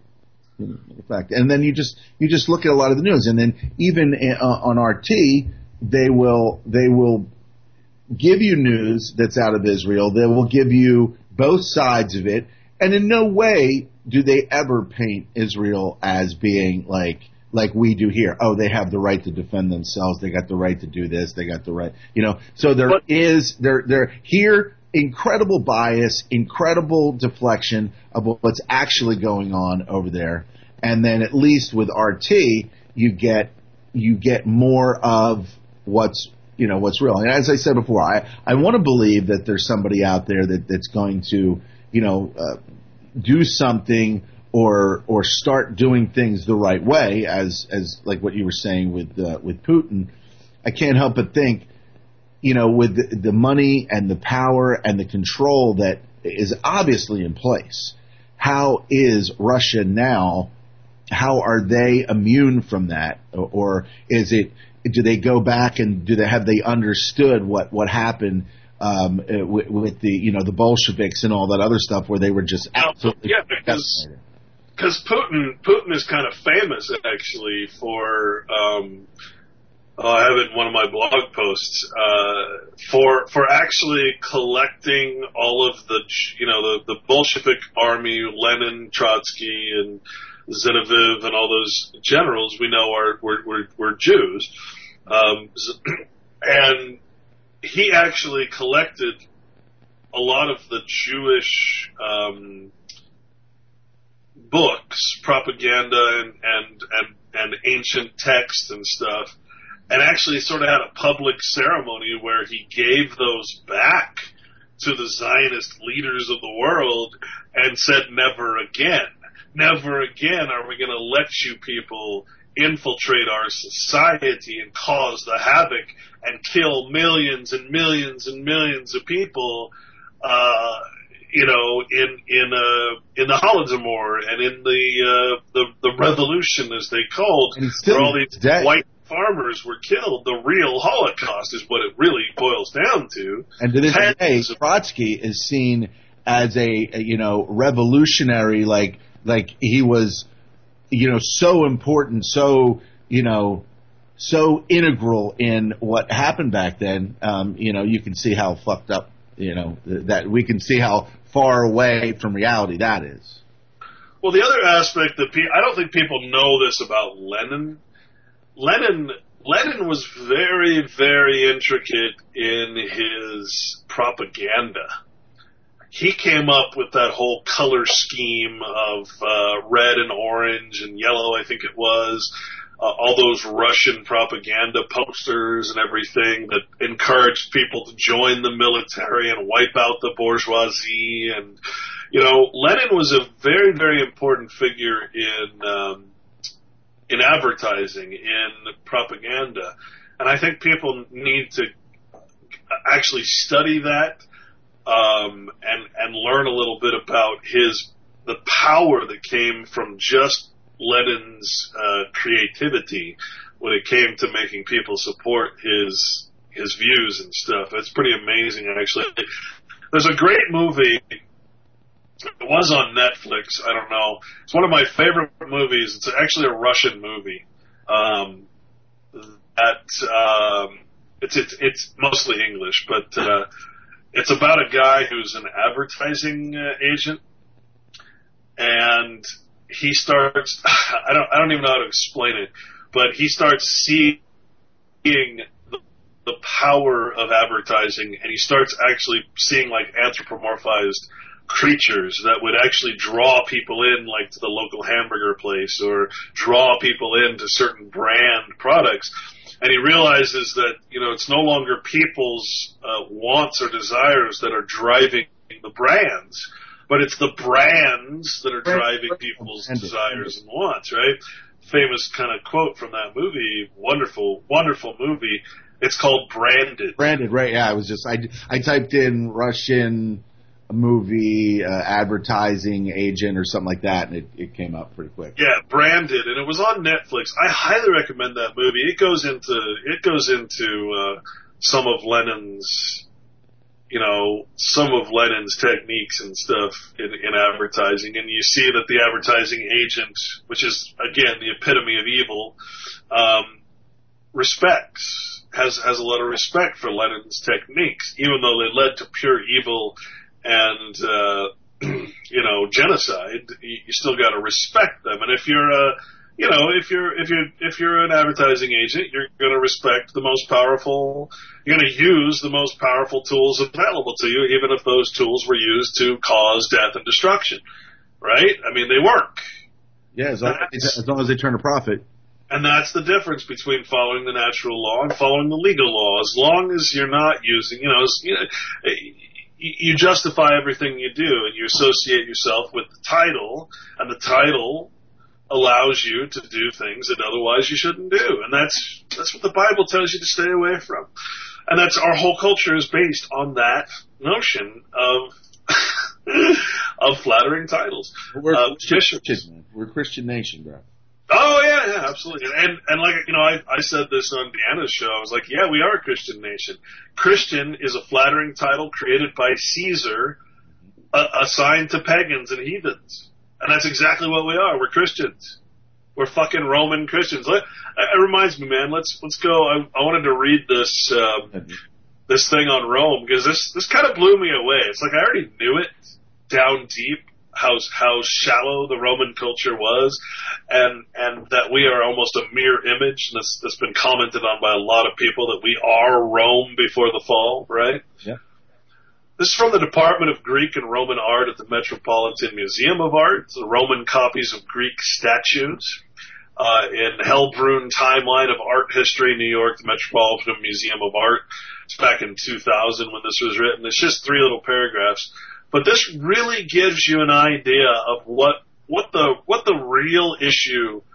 In fact, and then you just you just look at a lot of the news, and then even uh, on R T, they will they will give you news that's out of Israel. They will give you both sides of it, and in no way do they ever paint Israel as being like like we do here. Oh, they have the right to defend themselves. They got the right to do this. They got the right, you know. So there but, is there there here incredible bias, incredible deflection of what's actually going on over there. And then at least with R T, you get you get more of what's you know what's real. And as I said before, I I want to believe that there's somebody out there that that's going to you know uh, do something or or start doing things the right way, as as like what you were saying with uh, with Putin. I can't help but think, you know, with the, the money and the power and the control that is obviously in place, how is Russia now? How are they immune from that? Or, or is it? Do they go back and do they have they understood what what happened um, with, with the you know the Bolsheviks and all that other stuff, where they were just absolutely yeah because because Putin Putin is kind of famous actually for. Um, Oh, I have it in one of my blog posts uh, for for actually collecting all of the you know the, the Bolshevik army, Lenin, Trotsky, and Zinoviev, and all those generals we know are were were, were Jews, um, and he actually collected a lot of the Jewish um, books, propaganda, and and and, and ancient texts and stuff. And actually sort of had a public ceremony where he gave those back to the Zionist leaders of the world and said, never again. Never again are we going to let you people infiltrate our society and cause the havoc and kill millions and millions and millions of people, uh, you know, in in uh, in the Holodomor and in the uh, the the revolution, as they called, where all these dead. white farmers were killed. The real Holocaust is what it really boils down to. And to this Tens day, of- Trotsky is seen as a, a you know revolutionary, like like he was, you know, so important, so you know, so integral in what happened back then. Um, you know, you can see how fucked up, you know, th- that we can see how far away from reality that is. Well, the other aspect that pe- I don't think people know this about Lenin. Lenin Lenin was very, very intricate in his propaganda. He came up with that whole color scheme of uh, red and orange and yellow, I think it was, uh, all those Russian propaganda posters and everything that encouraged people to join the military and wipe out the bourgeoisie. And, you know, Lenin was a very, very important figure in um, in advertising, in propaganda. And I think people need to actually study that. Um, and, and learn a little bit about his, the power that came from just Lenin's, uh, creativity when it came to making people support his, his views and stuff. It's pretty amazing, actually. There's a great movie. It was on Netflix. I don't know. It's one of my favorite movies. It's actually a Russian movie. Um, that, um, it's, it's, it's mostly English, but, uh, it's about a guy who's an advertising uh, agent, and he starts, I don't, I don't even know how to explain it, but he starts seeing the, the power of advertising, and he starts actually seeing like anthropomorphized creatures that would actually draw people in, like to the local hamburger place, or draw people into certain brand products. And he realizes that, you know, it's no longer people's uh, wants or desires that are driving the brands, but it's the brands that are driving people's desires and wants, right? Famous kind of quote from that movie, wonderful, wonderful movie. It's called Branded. Branded, right? Yeah, I was just, I, I typed in Russian movie, uh, advertising agent or something like that, and it, it came up pretty quick. Yeah, Branded, and it was on Netflix. I highly recommend that movie. It goes into it goes into uh, some of Lenin's, you know, some of Lenin's techniques and stuff in, in advertising, and you see that the advertising agent, which is again the epitome of evil, um, respects has has a lot of respect for Lenin's techniques, even though they led to pure evil and, uh, you know, genocide. You, you still got to respect them. And if you're a, you know, if you're, if you're, if you're an advertising agent, you're going to respect the most powerful, you're going to use the most powerful tools available to you, even if those tools were used to cause death and destruction. Right? I mean, they work. Yeah, as long, as long as they turn a profit. And that's the difference between following the natural law and following the legal law. As long as you're not using, you know, you know, you justify everything you do, and you associate yourself with the title, and the title allows you to do things that otherwise you shouldn't do. And that's that's what the Bible tells you to stay away from. And that's, our whole culture is based on that notion of of flattering titles. We're, uh, Christian, we're a Christian nation, bro. Oh yeah, yeah, absolutely. And and like, you know, I, I said this on Deanna's show. I was like, yeah, we are a Christian nation. Christian is a flattering title created by Caesar, uh, assigned to pagans and heathens, and that's exactly what we are. We're Christians. We're fucking Roman Christians. Let, it reminds me, man. Let's let's go. I, I wanted to read this um, this thing on Rome, because this this kind of blew me away. It's like I already knew it down deep. How how shallow the Roman culture was, and and that we are almost a mere image. And that's, that's been commented on by a lot of people, that we are Rome before the fall, right? Yeah. This is from the Department of Greek and Roman Art at the Metropolitan Museum of Art. The Roman copies of Greek statues uh, in Hellbrunn Timeline of Art History, New York, the Metropolitan Museum of Art. It's back in two thousand when this was written. It's just three little paragraphs. But this really gives you an idea of what what the what the real issue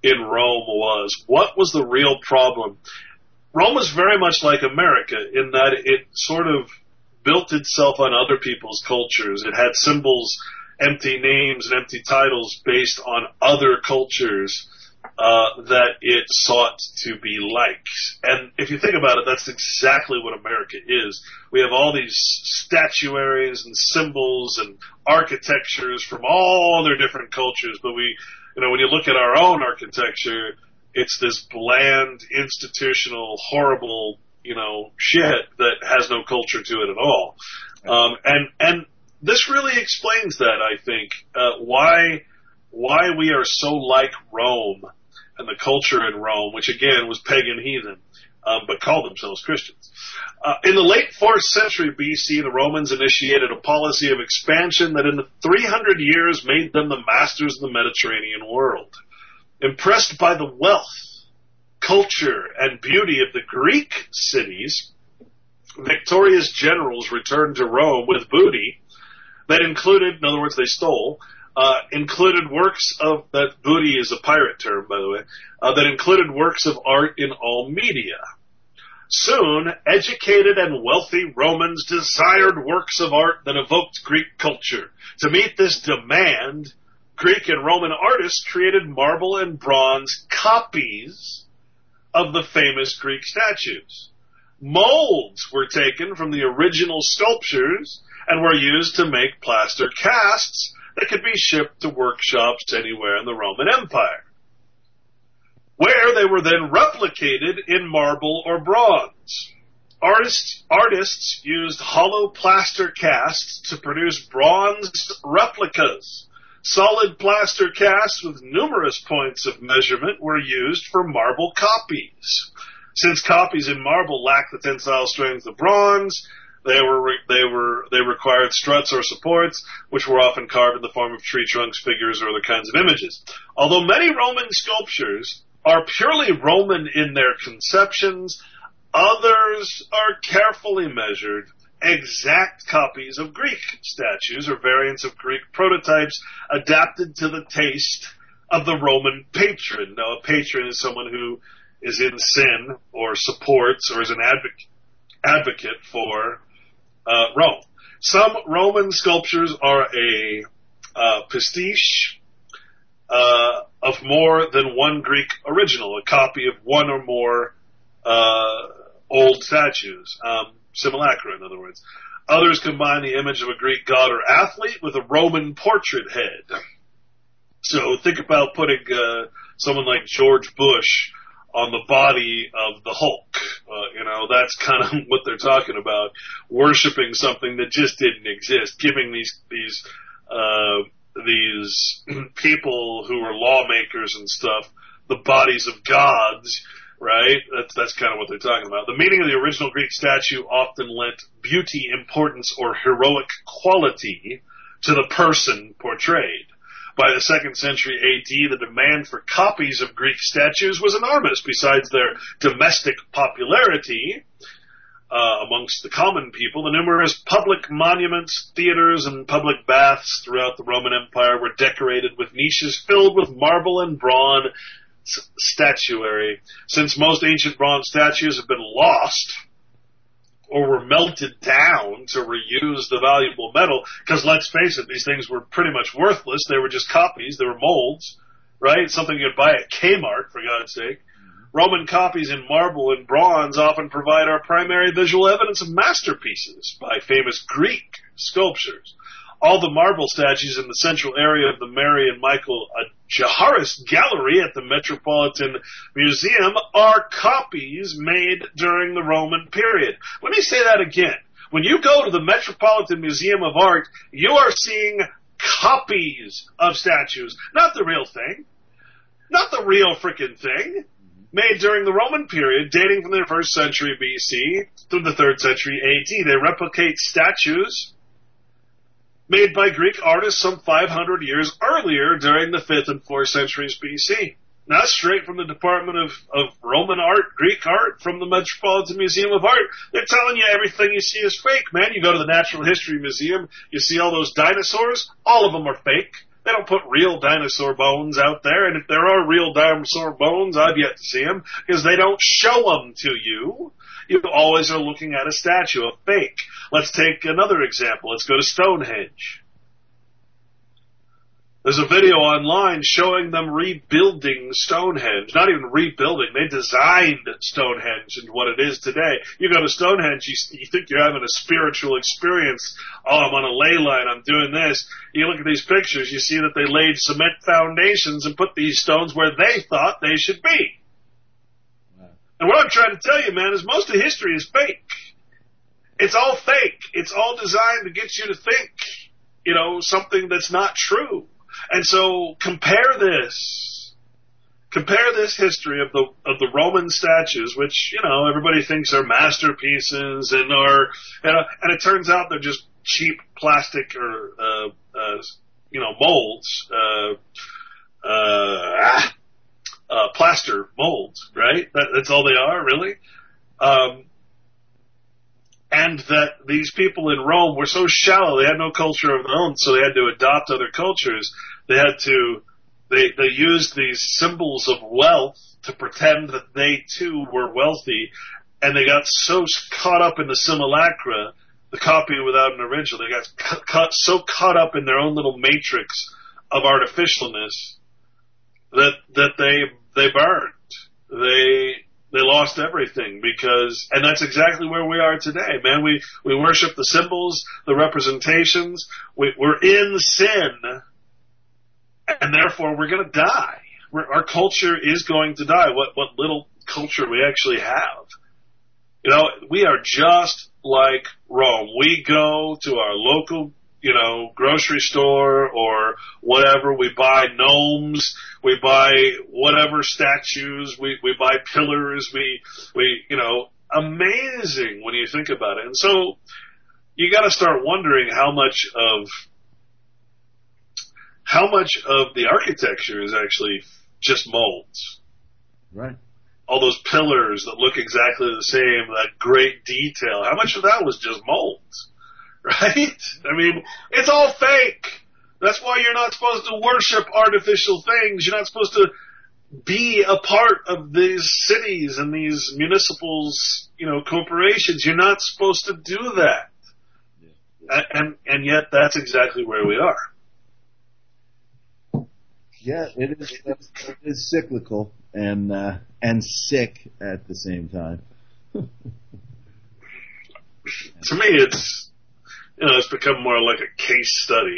in Rome was? What was the real problem? Rome was very much like America in that it sort of built itself on other people's cultures. It had symbols, empty names, and empty titles based on other cultures uh, that it sought to be like. And if you think about it, that's exactly what America is. We have all these statuaries and symbols and architectures from all their different cultures, but we, you know, when you look at our own architecture, it's this bland, institutional, horrible, you know, shit that has no culture to it at all. Um, and, and this really explains that, I think, uh, why, why we are so like Rome and the culture in Rome, which again was pagan heathen, um, but called themselves Christians. Uh, in the late fourth century B C, the Romans initiated a policy of expansion that in the three hundred years made them the masters of the Mediterranean world. Impressed by the wealth, culture, and beauty of the Greek cities, victorious generals returned to Rome with booty that included, in other words, they stole, uh, included works of, that booty is a pirate term, by the way, uh, that included works of art in all media. Soon, educated and wealthy Romans desired works of art that evoked Greek culture. To meet this demand, Greek and Roman artists created marble and bronze copies of the famous Greek statues. Molds were taken from the original sculptures and were used to make plaster casts that could be shipped to workshops anywhere in the Roman Empire, where they were then replicated in marble or bronze. Artists, artists used hollow plaster casts to produce bronze replicas. Solid plaster casts with numerous points of measurement were used for marble copies. Since copies in marble lacked the tensile strength of bronze, they were they were they required struts or supports, which were often carved in the form of tree trunks, figures, or other kinds of images. Although many Roman sculptures are purely Roman in their conceptions, others are carefully measured, exact copies of Greek statues or variants of Greek prototypes adapted to the taste of the Roman patron. Now, a patron is someone who is in sin or supports or is an advocate, advocate for uh, Rome. Some Roman sculptures are a uh, pastiche uh, of more than one Greek original, a copy of one or more uh, old statues. Um, Simulacra, in other words. Others combine the image of a Greek god or athlete with a Roman portrait head. So think about putting uh, someone like George Bush on the body of the Hulk. Uh, you know, that's kind of what they're talking about. Worshipping something that just didn't exist. Giving these these uh, these people who are lawmakers and stuff the bodies of gods. Right? That's, that's kind of what they're talking about. The meaning of the original Greek statue often lent beauty, importance, or heroic quality to the person portrayed. By the second century A D, the demand for copies of Greek statues was enormous. Besides their domestic popularity uh, amongst the common people, the numerous public monuments, theaters, and public baths throughout the Roman Empire were decorated with niches filled with marble and bronze statuary. Since most ancient bronze statues have been lost or were melted down to reuse the valuable metal, because let's face it, these things were pretty much worthless. They were just copies. They were molds, right? Something you'd buy at Kmart, for God's sake. Roman copies in marble and bronze often provide our primary visual evidence of masterpieces by famous Greek sculptures. All the marble statues in the central area of the Mary and Michael Jaharis Gallery at the Metropolitan Museum are copies made during the Roman period. Let me say that again. When you go to the Metropolitan Museum of Art, you are seeing copies of statues, not the real thing, not the real frickin' thing, made during the Roman period, dating from the first century B C through the third century A D. They replicate statues made by Greek artists some five hundred years earlier during the fifth and fourth centuries B C. Now, that's straight from the Department of, of Roman Art, Greek Art, from the Metropolitan Museum of Art. They're telling you everything you see is fake, man. You go to the Natural History Museum, you see all those dinosaurs, all of them are fake. They don't put real dinosaur bones out there, and if there are real dinosaur bones, I've yet to see them, because they don't show them to you. You always are looking at a statue, a fake. Let's take another example. Let's go to Stonehenge. There's a video online showing them rebuilding Stonehenge. Not even rebuilding. They designed Stonehenge into what it is today. You go to Stonehenge, you, you think you're having a spiritual experience. Oh, I'm on a ley line, I'm doing this. You look at these pictures, you see that they laid cement foundations and put these stones where they thought they should be. Wow. And what I'm trying to tell you, man, is most of history is fake. It's all fake. It's all designed to get you to think, you know, something that's not true. And so compare this, compare this history of the of the Roman statues, which, you know, everybody thinks are masterpieces and are, you know, and it turns out they're just cheap plastic or, uh, uh, you know, molds, uh, uh, uh, plaster molds, right? That, that's all they are, really. Um, And that these people in Rome were so shallow, they had no culture of their own, so they had to adopt other cultures. They had to, they, they used these symbols of wealth to pretend that they too were wealthy, and they got so caught up in the simulacra, the copy without an original, they got cu- cut, so caught up in their own little matrix of artificialness that, that they, they burned. They, They lost everything because, and that's exactly where we are today, man. We, we worship the symbols, the representations. We, we're in sin, and therefore we're going to die. We're, our culture is going to die. What, what little culture we actually have. You know, we are just like Rome. We go to our local, you know, grocery store or whatever. We buy gnomes. We buy whatever statues. We, we buy pillars. We, we, you know, amazing when you think about it. And so you got to start wondering how much of, how much of the architecture is actually just molds. Right. All those pillars that look exactly the same, that great detail. How much of that was just molds? Right? I mean, it's all fake. That's why you're not supposed to worship artificial things. You're not supposed to be a part of these cities and these municipals, you know, corporations. You're not supposed to do that. Yeah. And, and yet that's exactly where we are. Yeah, it is, it is cyclical and, uh, and sick at the same time. To me, it's, you know, it's become more like a case study.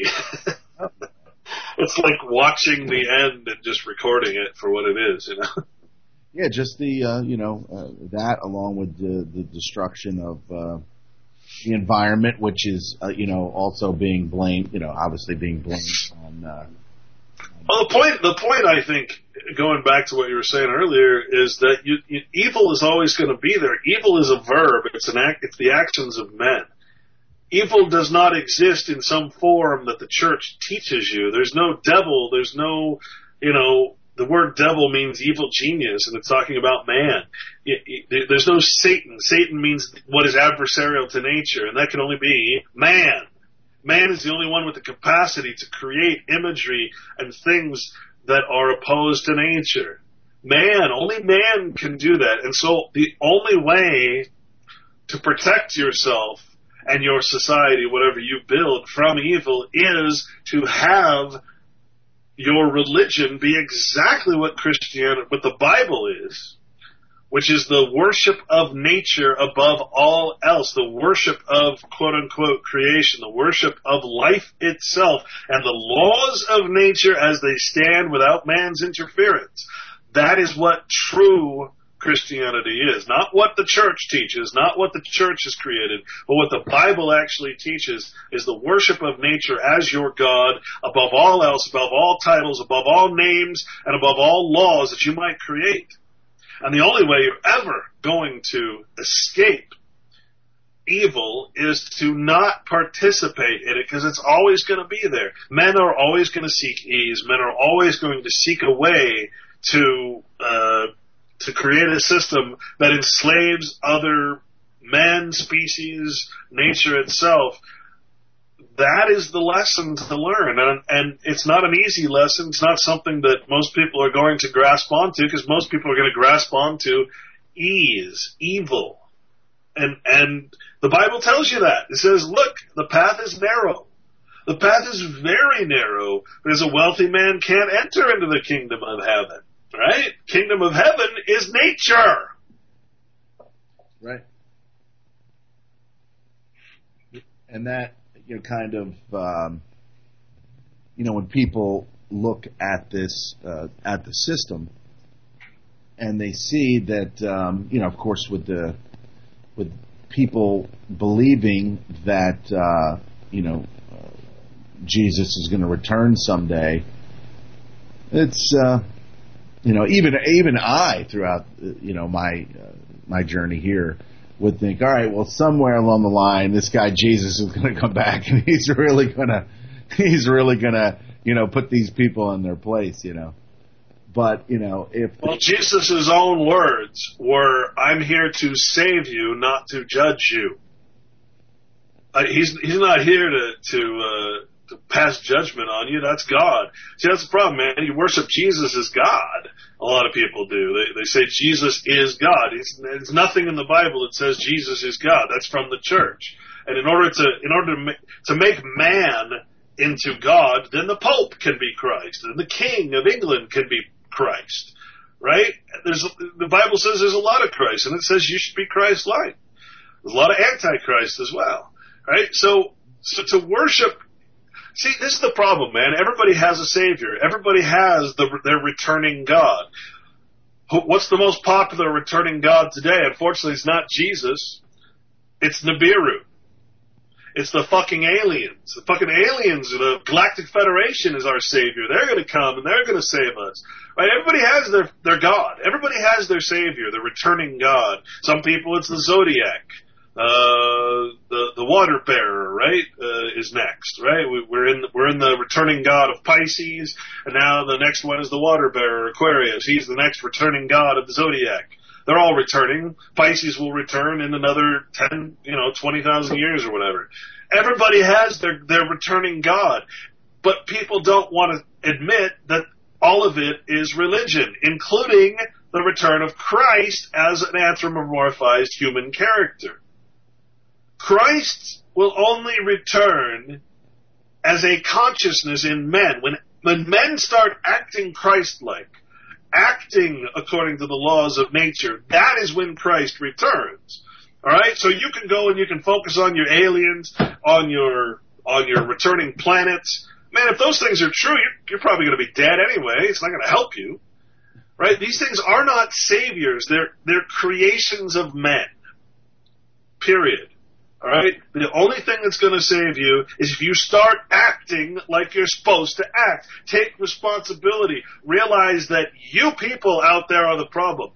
It's like watching the end and just recording it for what it is, you know. Yeah, just the uh, you know uh, that along with the, the destruction of uh, the environment, which is uh, you know also being blamed, you know, obviously being blamed on. Uh, well, the point, the point, I think, going back to what you were saying earlier, is that you, you, evil is always going to be there. Evil is a verb; it's an act. It's the actions of men. Evil does not exist in some form that the church teaches you. There's no devil. There's no, you know, the word devil means evil genius, and it's talking about man. There's no Satan. Satan means what is adversarial to nature, and that can only be man. Man is the only one with the capacity to create imagery and things that are opposed to nature. Man, only man can do that. And so the only way to protect yourself and your society, whatever you build, from evil is to have your religion be exactly what Christianity, what the Bible is, which is the worship of nature above all else, the worship of quote-unquote creation, the worship of life itself, and the laws of nature as they stand without man's interference. That is what true Christianity is. Not what the church teaches, not what the church has created, but what the Bible actually teaches is the worship of nature as your God, above all else, above all titles, above all names, and above all laws that you might create. And the only way you're ever going to escape evil is to not participate in it, because it's always going to be there. Men are always going to seek ease. Men are always going to seek a way to uh, to create a system that enslaves other men, species, nature itself. that is the lesson to learn. And, and it's not an easy lesson. It's not something that most people are going to grasp onto, because most people are going to grasp onto ease, evil. And, and the Bible tells you that. It says, look, the path is narrow. The path is very narrow, because a wealthy man can't enter into the kingdom of heaven, right? Kingdom of heaven is nature. Right. And that, you know, kind of, um, you know, when people look at this, uh, at the system, and they see that, um, you know, of course, with the, with people believing that, uh, you know, uh, Jesus is going to return someday, it's, uh, you know, even even I, throughout, you know, my uh, my journey here, would think, all right, well, somewhere along the line, this guy Jesus is going to come back, and he's really going to, he's really going to, you know, put these people in their place, you know. But, you know, if... Well, Jesus' own words were, I'm here to save you, not to judge you. Uh, he's he's not here to to, uh, to pass judgment on you. That's God. See, that's the problem, man. You worship Jesus as God. A lot of people do. They they say Jesus is God. It's, there's nothing in the Bible that says Jesus is God. That's from the church. And in order to in order to make, to make man into God, then the Pope can be Christ, and the King of England can be Christ, right? There's the Bible says there's a lot of Christ, and it says you should be Christ-like. There's a lot of Antichrist as well, right? So, so to worship, see, this is the problem, man. Everybody has a Savior. Everybody has the, their returning God. What's the most popular returning God today? Unfortunately, it's not Jesus. It's Nibiru. It's the fucking aliens. The fucking aliens, the Galactic Federation is our savior. They're going to come and they're going to save us. Right? Everybody has their, their God. Everybody has their savior, the returning God. Some people, it's the Zodiac. Uh, the, the water bearer, right, uh, is next, right? We, we're in, we're in the returning God of Pisces, and now the next one is the water bearer, Aquarius. He's the next returning God of the Zodiac. They're all returning. Pisces will return in another ten, you know, twenty thousand years or whatever. Everybody has their, their returning God. But people don't want to admit that all of it is religion, including the return of Christ as an anthropomorphized human character. Christ will only return as a consciousness in men. When, when men start acting Christ-like, acting according to the laws of nature, that is when Christ returns. All right? So you can go and you can focus on your aliens, on your on your returning planets. Man, if those things are true, you're, you're probably going to be dead anyway. It's not going to help you. Right? These things are not saviors. They're they're creations of men. Period. All right? The only thing that's going to save you is if you start acting like you're supposed to act. Take responsibility. Realize that you people out there are the problem.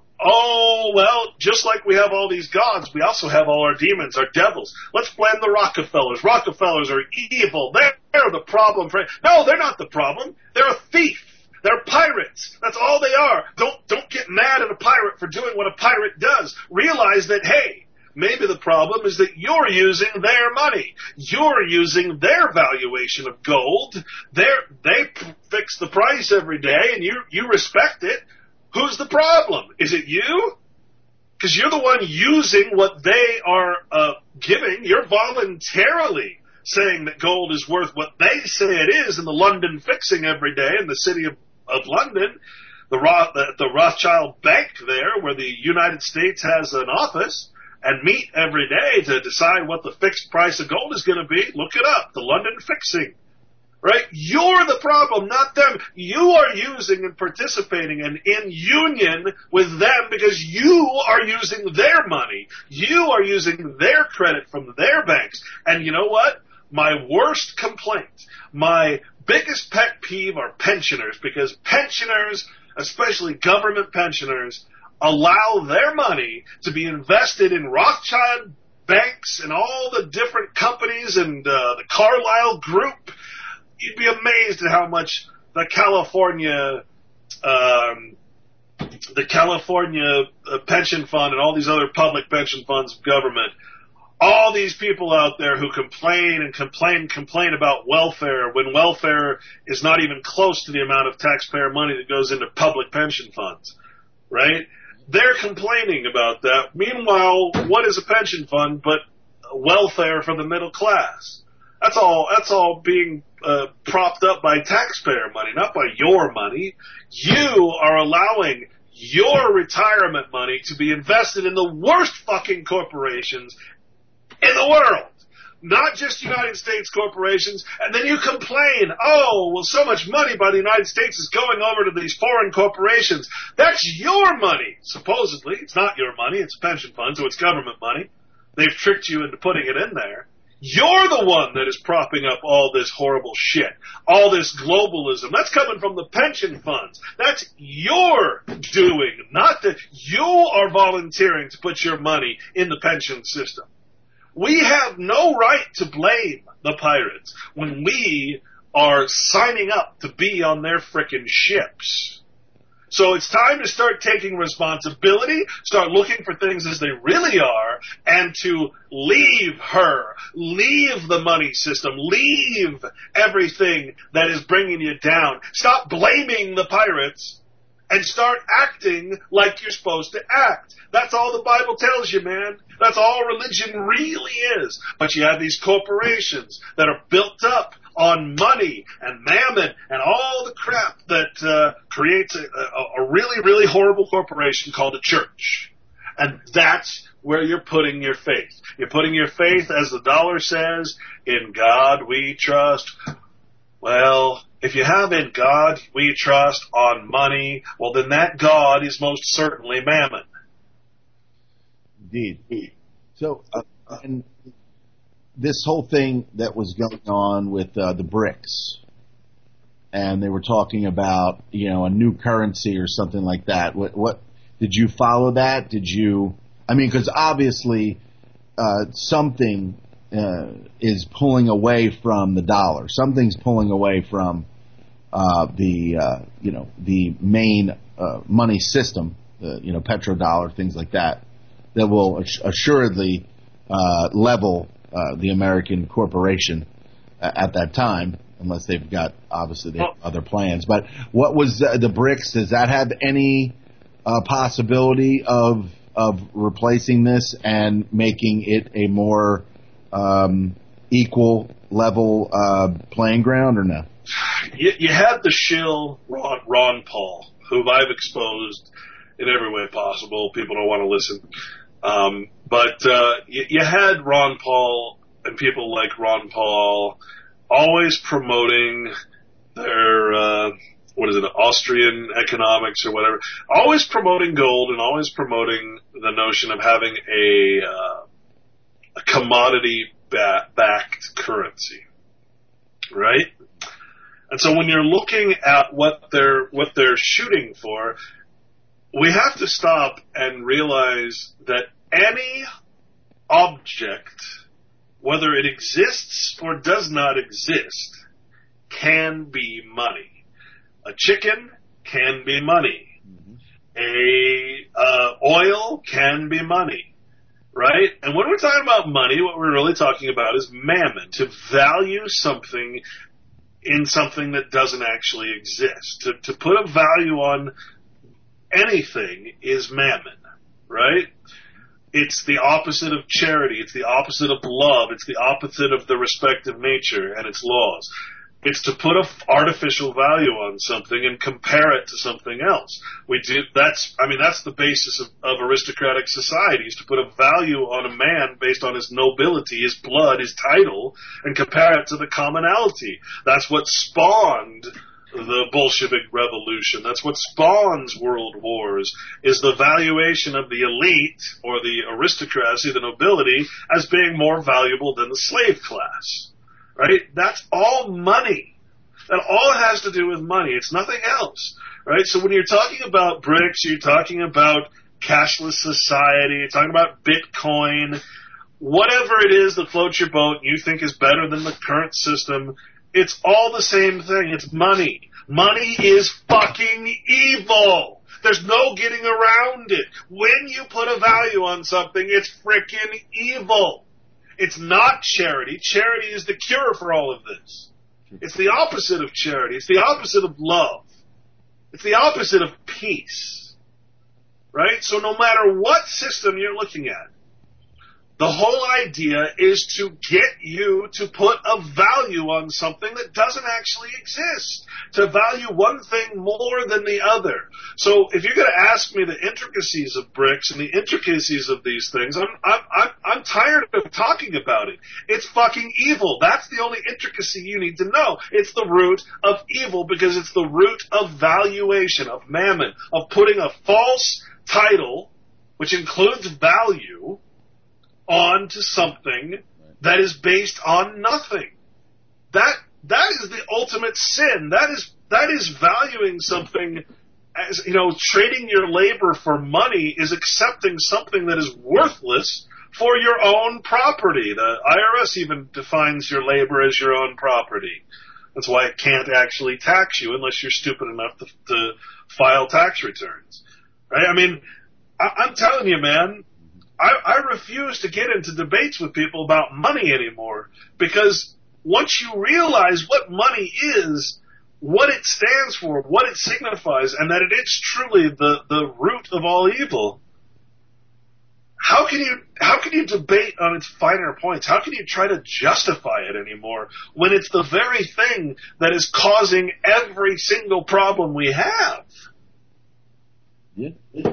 Oh, well, just like we have all these gods, we also have all our demons, our devils. Let's blame the Rockefellers. Rockefellers are evil. They're, they're the problem. For, no, they're not the problem. They're a thief. They're pirates. That's all they are. Don't, don't get mad at a pirate for doing what a pirate does. Realize that, hey, maybe the problem is that you're using their money. You're using their valuation of gold. They're, they p- fix the price every day, and you, you respect it. Who's the problem? Is it you? Because you're the one using what they are uh, giving. You're voluntarily saying that gold is worth what they say it is in the London fixing every day in the city of, of London, the, Roth, the, the Rothschild Bank there, where the United States has an office, and meet every day to decide what the fixed price of gold is going to be. Look it up, the London fixing. Right? You're the problem, not them. You are using and participating and in union with them because you are using their money. You are using their credit from their banks. And you know what? My worst complaint, my biggest pet peeve are pensioners, because pensioners, especially government pensioners, allow their money to be invested in Rothschild banks and all the different companies and uh, the Carlyle Group. You'd be amazed at how much the California, um, the California uh, pension fund and all these other public pension funds of government all these people out there who complain and complain and complain about welfare when welfare is not even close to the amount of taxpayer money that goes into public pension funds, right? They're complaining about that. Meanwhile, what is a pension fund but welfare for the middle class? That's all, that's all being uh, propped up by taxpayer money, not by your money. You are allowing your retirement money to be invested in the worst fucking corporations in the world, not just United States corporations, and then you complain, oh, well, so much money by the United States is going over to these foreign corporations. That's your money, supposedly. It's not your money. It's a pension fund, so it's government money. They've tricked you into putting it in there. You're the one that is propping up all this horrible shit, all this globalism. That's coming from the pension funds. That's your doing, not that you are volunteering to put your money in the pension system. We have no right to blame the pirates when we are signing up to be on their frickin' ships. So it's time to start taking responsibility, start looking for things as they really are, and to leave her, leave the money system, leave everything that is bringing you down. Stop blaming the pirates and start acting like you're supposed to act. That's all the Bible tells you, man. That's all religion really is. But you have these corporations that are built up on money and mammon and all the crap that uh, creates a, a, a really, really horrible corporation called a church. And that's where you're putting your faith. You're putting your faith, as the dollar says, in God we trust. Well, if you have in God we trust on money, well, then that God is most certainly mammon. Indeed. So, uh, and this whole thing that was going on with uh, the BRICS, and they were talking about, you know, a new currency or something like that. What, what did you follow that? Did you? I mean, because obviously uh, something uh, is pulling away from the dollar. Something's pulling away from uh, the uh, you know the main uh, money system. The, you know, petrodollar, things like that. That will assuredly uh, level uh, the American corporation uh, at that time, unless they've got, obviously, they have other plans. But what was uh, the BRICS? Does that have any uh, possibility of of replacing this and making it a more um, equal level uh, playing ground, or no? You, you had the shill Ron, Ron Paul, whom I've exposed in every way possible. People don't want to listen. Um, but uh, you, you had Ron Paul and people like Ron Paul always promoting their, uh, what is it, Austrian economics or whatever, always promoting gold and always promoting the notion of having a, uh, a commodity-backed currency, right? And so when you're looking at what they're what they're shooting for, we have to stop and realize that any object, whether it exists or does not exist, can be money. A chicken can be money. Mm-hmm. A uh, oil can be money, right? And when we're talking about money, what we're really talking about is mammon, to value something in something that doesn't actually exist. To, to put a value on anything is mammon, right? It's the opposite of charity. It's the opposite of love. It's the opposite of the respect of nature and its laws. It's to put an artificial value on something and compare it to something else. We do, that's, I mean, that's the basis of, of aristocratic societies, to put a value on a man based on his nobility, his blood, his title, and compare it to the commonality. That's what spawned the Bolshevik Revolution. That's what spawns world wars, is the valuation of the elite or the aristocracy, the nobility, as being more valuable than the slave class. Right? That's all money. That all has to do with money. It's nothing else. Right? So when you're talking about BRICS, you're talking about cashless society, you're talking about Bitcoin, whatever it is that floats your boat and you think is better than the current system, it's all the same thing. It's money. Money is fucking evil. There's no getting around it. When you put a value on something, it's frickin' evil. It's not charity. Charity is the cure for all of this. It's the opposite of charity. It's the opposite of love. It's the opposite of peace. Right? So no matter what system you're looking at, the whole idea is to get you to put a value on something that doesn't actually exist, to value one thing more than the other. So if you're going to ask me the intricacies of bricks and the intricacies of these things, I'm, I'm, I'm, I'm tired of talking about it. It's fucking evil. That's the only intricacy you need to know. It's the root of evil because it's the root of valuation, of mammon, of putting a false title, which includes value, onto something that is based on nothing. That that is the ultimate sin. That is that is valuing something as, you know, trading your labor for money is accepting something that is worthless for your own property. The I R S even defines your labor as your own property. That's why it can't actually tax you unless you're stupid enough to, to file tax returns. Right? I mean, I, I'm telling you, man, I, I refuse to get into debates with people about money anymore because once you realize what money is, what it stands for, what it signifies, and that it is truly the, the root of all evil, how can you how can you debate on its finer points? How can you try to justify it anymore when it's the very thing that is causing every single problem we have? Yeah.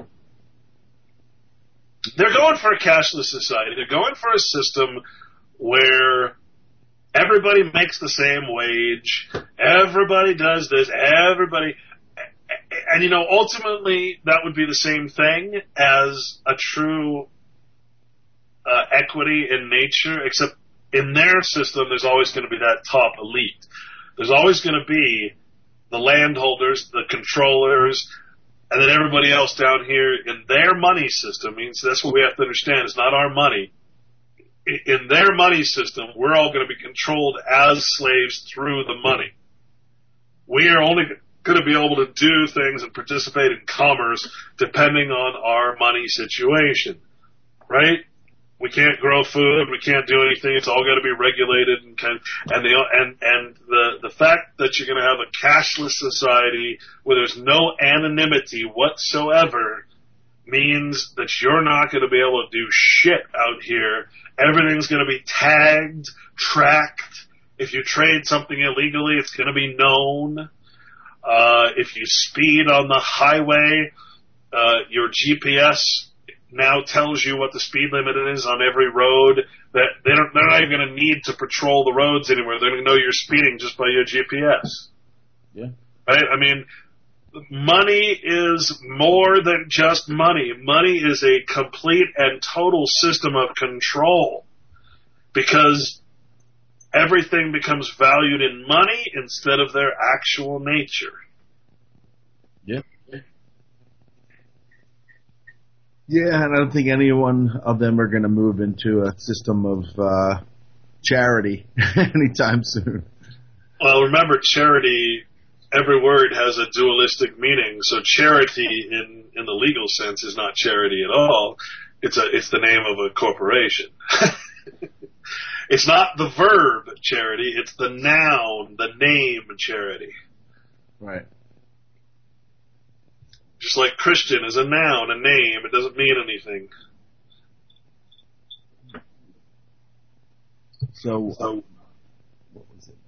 They're going for a cashless society. They're going for a system where everybody makes the same wage. Everybody does this. Everybody. And, you know, ultimately that would be the same thing as a true uh, equity in nature, except in their system there's always going to be that top elite. There's always going to be the landholders, the controllers, and then everybody else down here in their money system. Means that's what we have to understand. It's not our money. In their money system, we're all going to be controlled as slaves through the money. We are only going to be able to do things and participate in commerce depending on our money situation, right? We can't grow food. We can't do anything. It's all got to be regulated, and can, and the and and the the fact that you're going to have a cashless society where there's no anonymity whatsoever means that you're not going to be able to do shit out here. Everything's going to be tagged, tracked. If you trade something illegally, it's going to be known. Uh, if you speed on the highway, uh, your G P S now tells you what the speed limit is on every road. That they don't, they're not even going to need to patrol the roads anymore. They're going to know you're speeding just by your G P S. Yeah. Right? I mean, money is more than just money. Money is a complete and total system of control because everything becomes valued in money instead of their actual nature. Yeah. Yeah, and I don't think any one of them are going to move into a system of uh, charity anytime soon. Well, remember, charity, every word has a dualistic meaning. So charity in, in the legal sense is not charity at all. It's a it's the name of a corporation. It's not the verb charity, it's the noun, the name charity. Right. Just like Christian is a noun, a name, it doesn't mean anything. So, so what was it?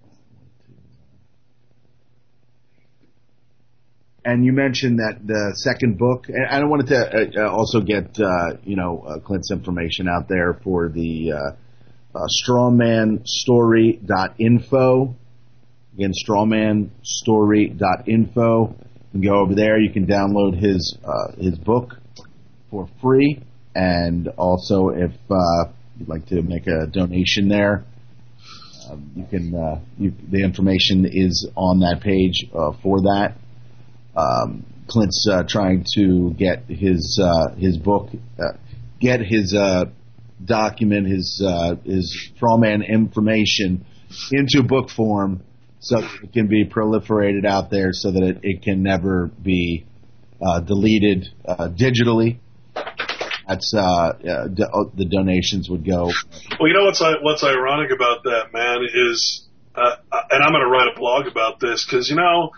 And you mentioned that the second book, and I wanted to uh, also get, uh, you know, uh, Clint's information out there for the uh, uh, strawman story dot info. Again, strawman story dot info. You can go over there. You can download his uh, his book for free, and also if uh, you'd like to make a donation there, um, you can. Uh, you, the information is on that page uh, for that. Um, Clint's uh, trying to get his uh, his book, uh, get his uh, document, his uh, his strawman information into book form, so it can be proliferated out there, so that it, it can never be uh, deleted uh, digitally. that's uh, uh, do- the donations would go. Well, you know what's what's ironic about that, man, is, uh, and I'm going to write a blog about this because you know,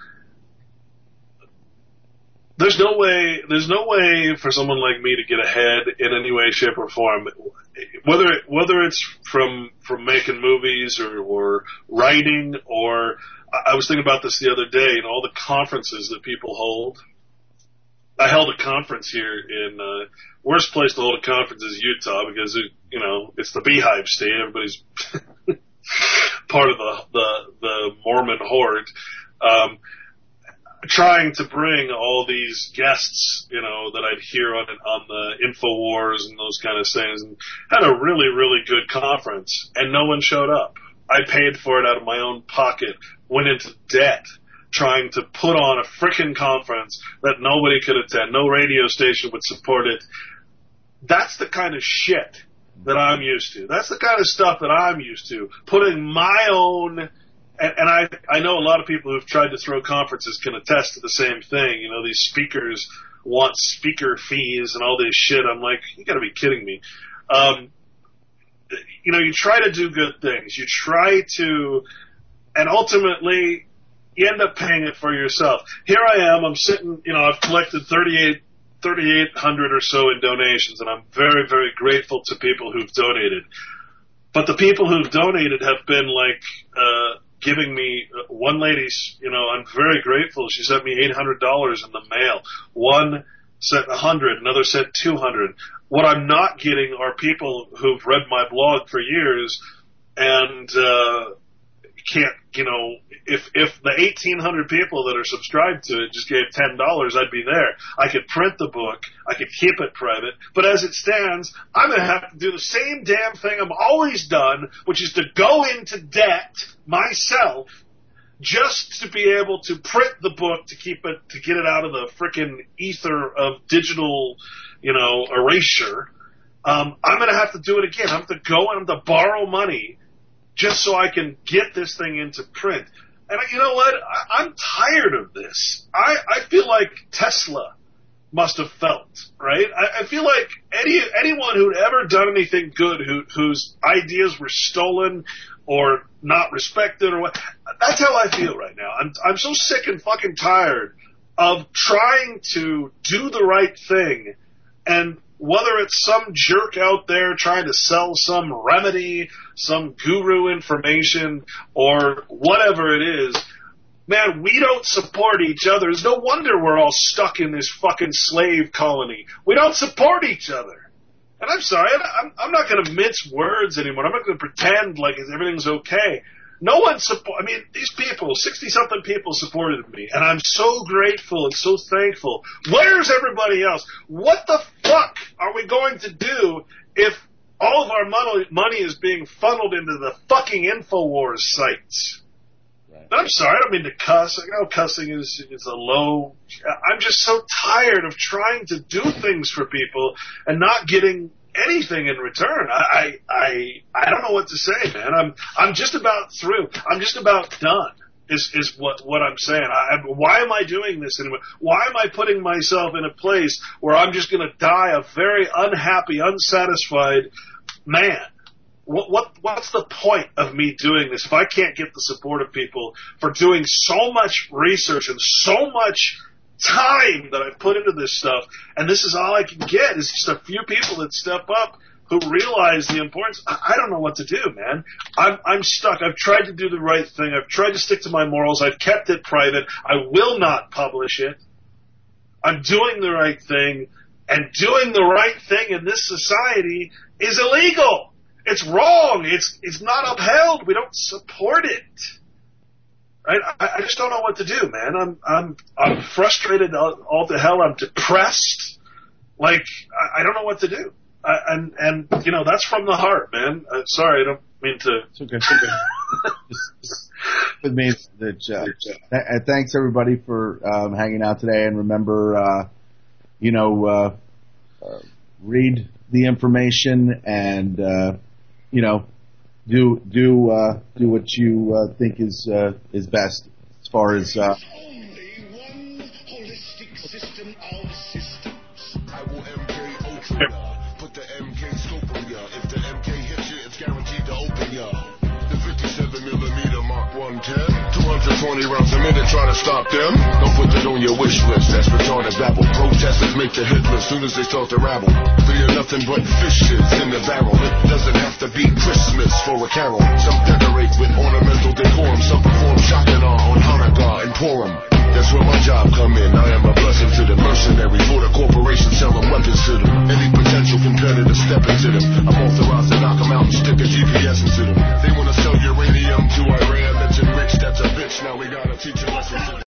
there's no way there's no way for someone like me to get ahead in any way, shape, or form, whether whether it's from from making movies or, or writing or. I was thinking about this the other day, and all the conferences that people hold. I held a conference here in uh, worst place to hold a conference is Utah because it, you know it's the Beehive State. Everybody's part of the the, the Mormon horde. Um, trying to bring all these guests, you know, that I'd hear on on the InfoWars and those kind of things, and had a really really good conference, and no one showed up. I paid for it out of my own pocket, went into debt trying to put on a frickin' conference that nobody could attend. No radio station would support it. That's the kind of shit that I'm used to. That's the kind of stuff that I'm used to. Putting my own, and, and I, I know a lot of people who've tried to throw conferences can attest to the same thing. You know, these speakers want speaker fees and all this shit. I'm like, you gotta be kidding me. Um, You know, you try to do good things. You try to, and ultimately, you end up paying it for yourself. Here I am. I'm sitting, you know, I've collected thirty-eight hundred or so in donations, and I'm very, very grateful to people who've donated. But the people who've donated have been, like, uh, giving me, uh, one lady's, you know, I'm very grateful. She sent me eight hundred dollars in the mail. One sent one hundred, another sent two hundred. What I'm not getting are people who've read my blog for years and uh, can't, you know, if if the eighteen hundred people that are subscribed to it just gave ten dollars, I'd be there. I could print the book. I could keep it private. But as it stands, I'm going to have to do the same damn thing I've always done, which is to go into debt myself just to be able to print the book to keep it, to get it out of the frickin' ether of digital, you know, erasure. Um, I'm going to have to do it again. I have to go and have to borrow money just so I can get this thing into print. And you know what? I, I'm tired of this. I, I feel like Tesla must have felt, right? I, I feel like any anyone who'd ever done anything good, who, whose ideas were stolen or not respected or what, that's how I feel right now. I'm I'm so sick and fucking tired of trying to do the right thing, and whether it's some jerk out there trying to sell some remedy, some guru information, or whatever it is, man, we don't support each other. It's no wonder we're all stuck in this fucking slave colony. We don't support each other. And I'm sorry, I'm, I'm not going to mince words anymore. I'm not going to pretend like everything's okay. No one support. I mean, these people, sixty-something people supported me, and I'm so grateful and so thankful. Where's everybody else? What the fuck are we going to do if all of our money, money is being funneled into the fucking InfoWars sites? Right. I'm sorry, I don't mean to cuss. I know cussing is, is a low. I'm just so tired of trying to do things for people and not getting anything in return. I, I, I don't know what to say, man. I'm, I'm just about through. I'm just about done. Is, is what, what I'm saying. I, why am I doing this anymore? Why am I putting myself in a place where I'm just going to die a very unhappy, unsatisfied man? What, what, what's the point of me doing this if I can't get the support of people for doing so much research and so much time that I've put into this stuff, and this is all I can get is just a few people that step up who realize the importance. I, I don't know what to do, man. I'm, I'm stuck. I've tried to do the right thing. I've tried to stick to my morals. I've kept it private. I will not publish it. I'm doing the right thing, and doing the right thing in this society is illegal. It's wrong. It's it's not upheld. We don't support it. Right? I, I just don't know what to do, man. I'm I'm I'm frustrated all, all to hell. I'm depressed. Like I, I don't know what to do. I, and and you know that's from the heart, man. Uh, sorry, I don't mean to. It's okay. It's okay. It means that. Uh, th- thanks everybody for um, hanging out today, and remember, uh, you know, uh, uh, read the information and. Uh, You know, do do uh, do what you uh, think is uh, is best as far as. Uh, Only one holistic system of systems. I will M K Ultra. twenty rounds a minute, try to stop them. Don't put that on your wish list, that's retarded babble. Protesters make the hit list soon as they start to rabble. Fear nothing but fishes in the barrel. It doesn't have to be Christmas for a carol. Some decorate with ornamental decorum. Some perform Shakana on Hanukkah and Purim. That's where my job come in. I am a blessing to the mercenary for the corporation selling weapons to them. Any potential competitor step into them. I'm authorized to knock them out and stick a G P S into them. They wanna sell uranium to Iran. That's enriched, that's a bitch. Now we gotta teach a lesson to them.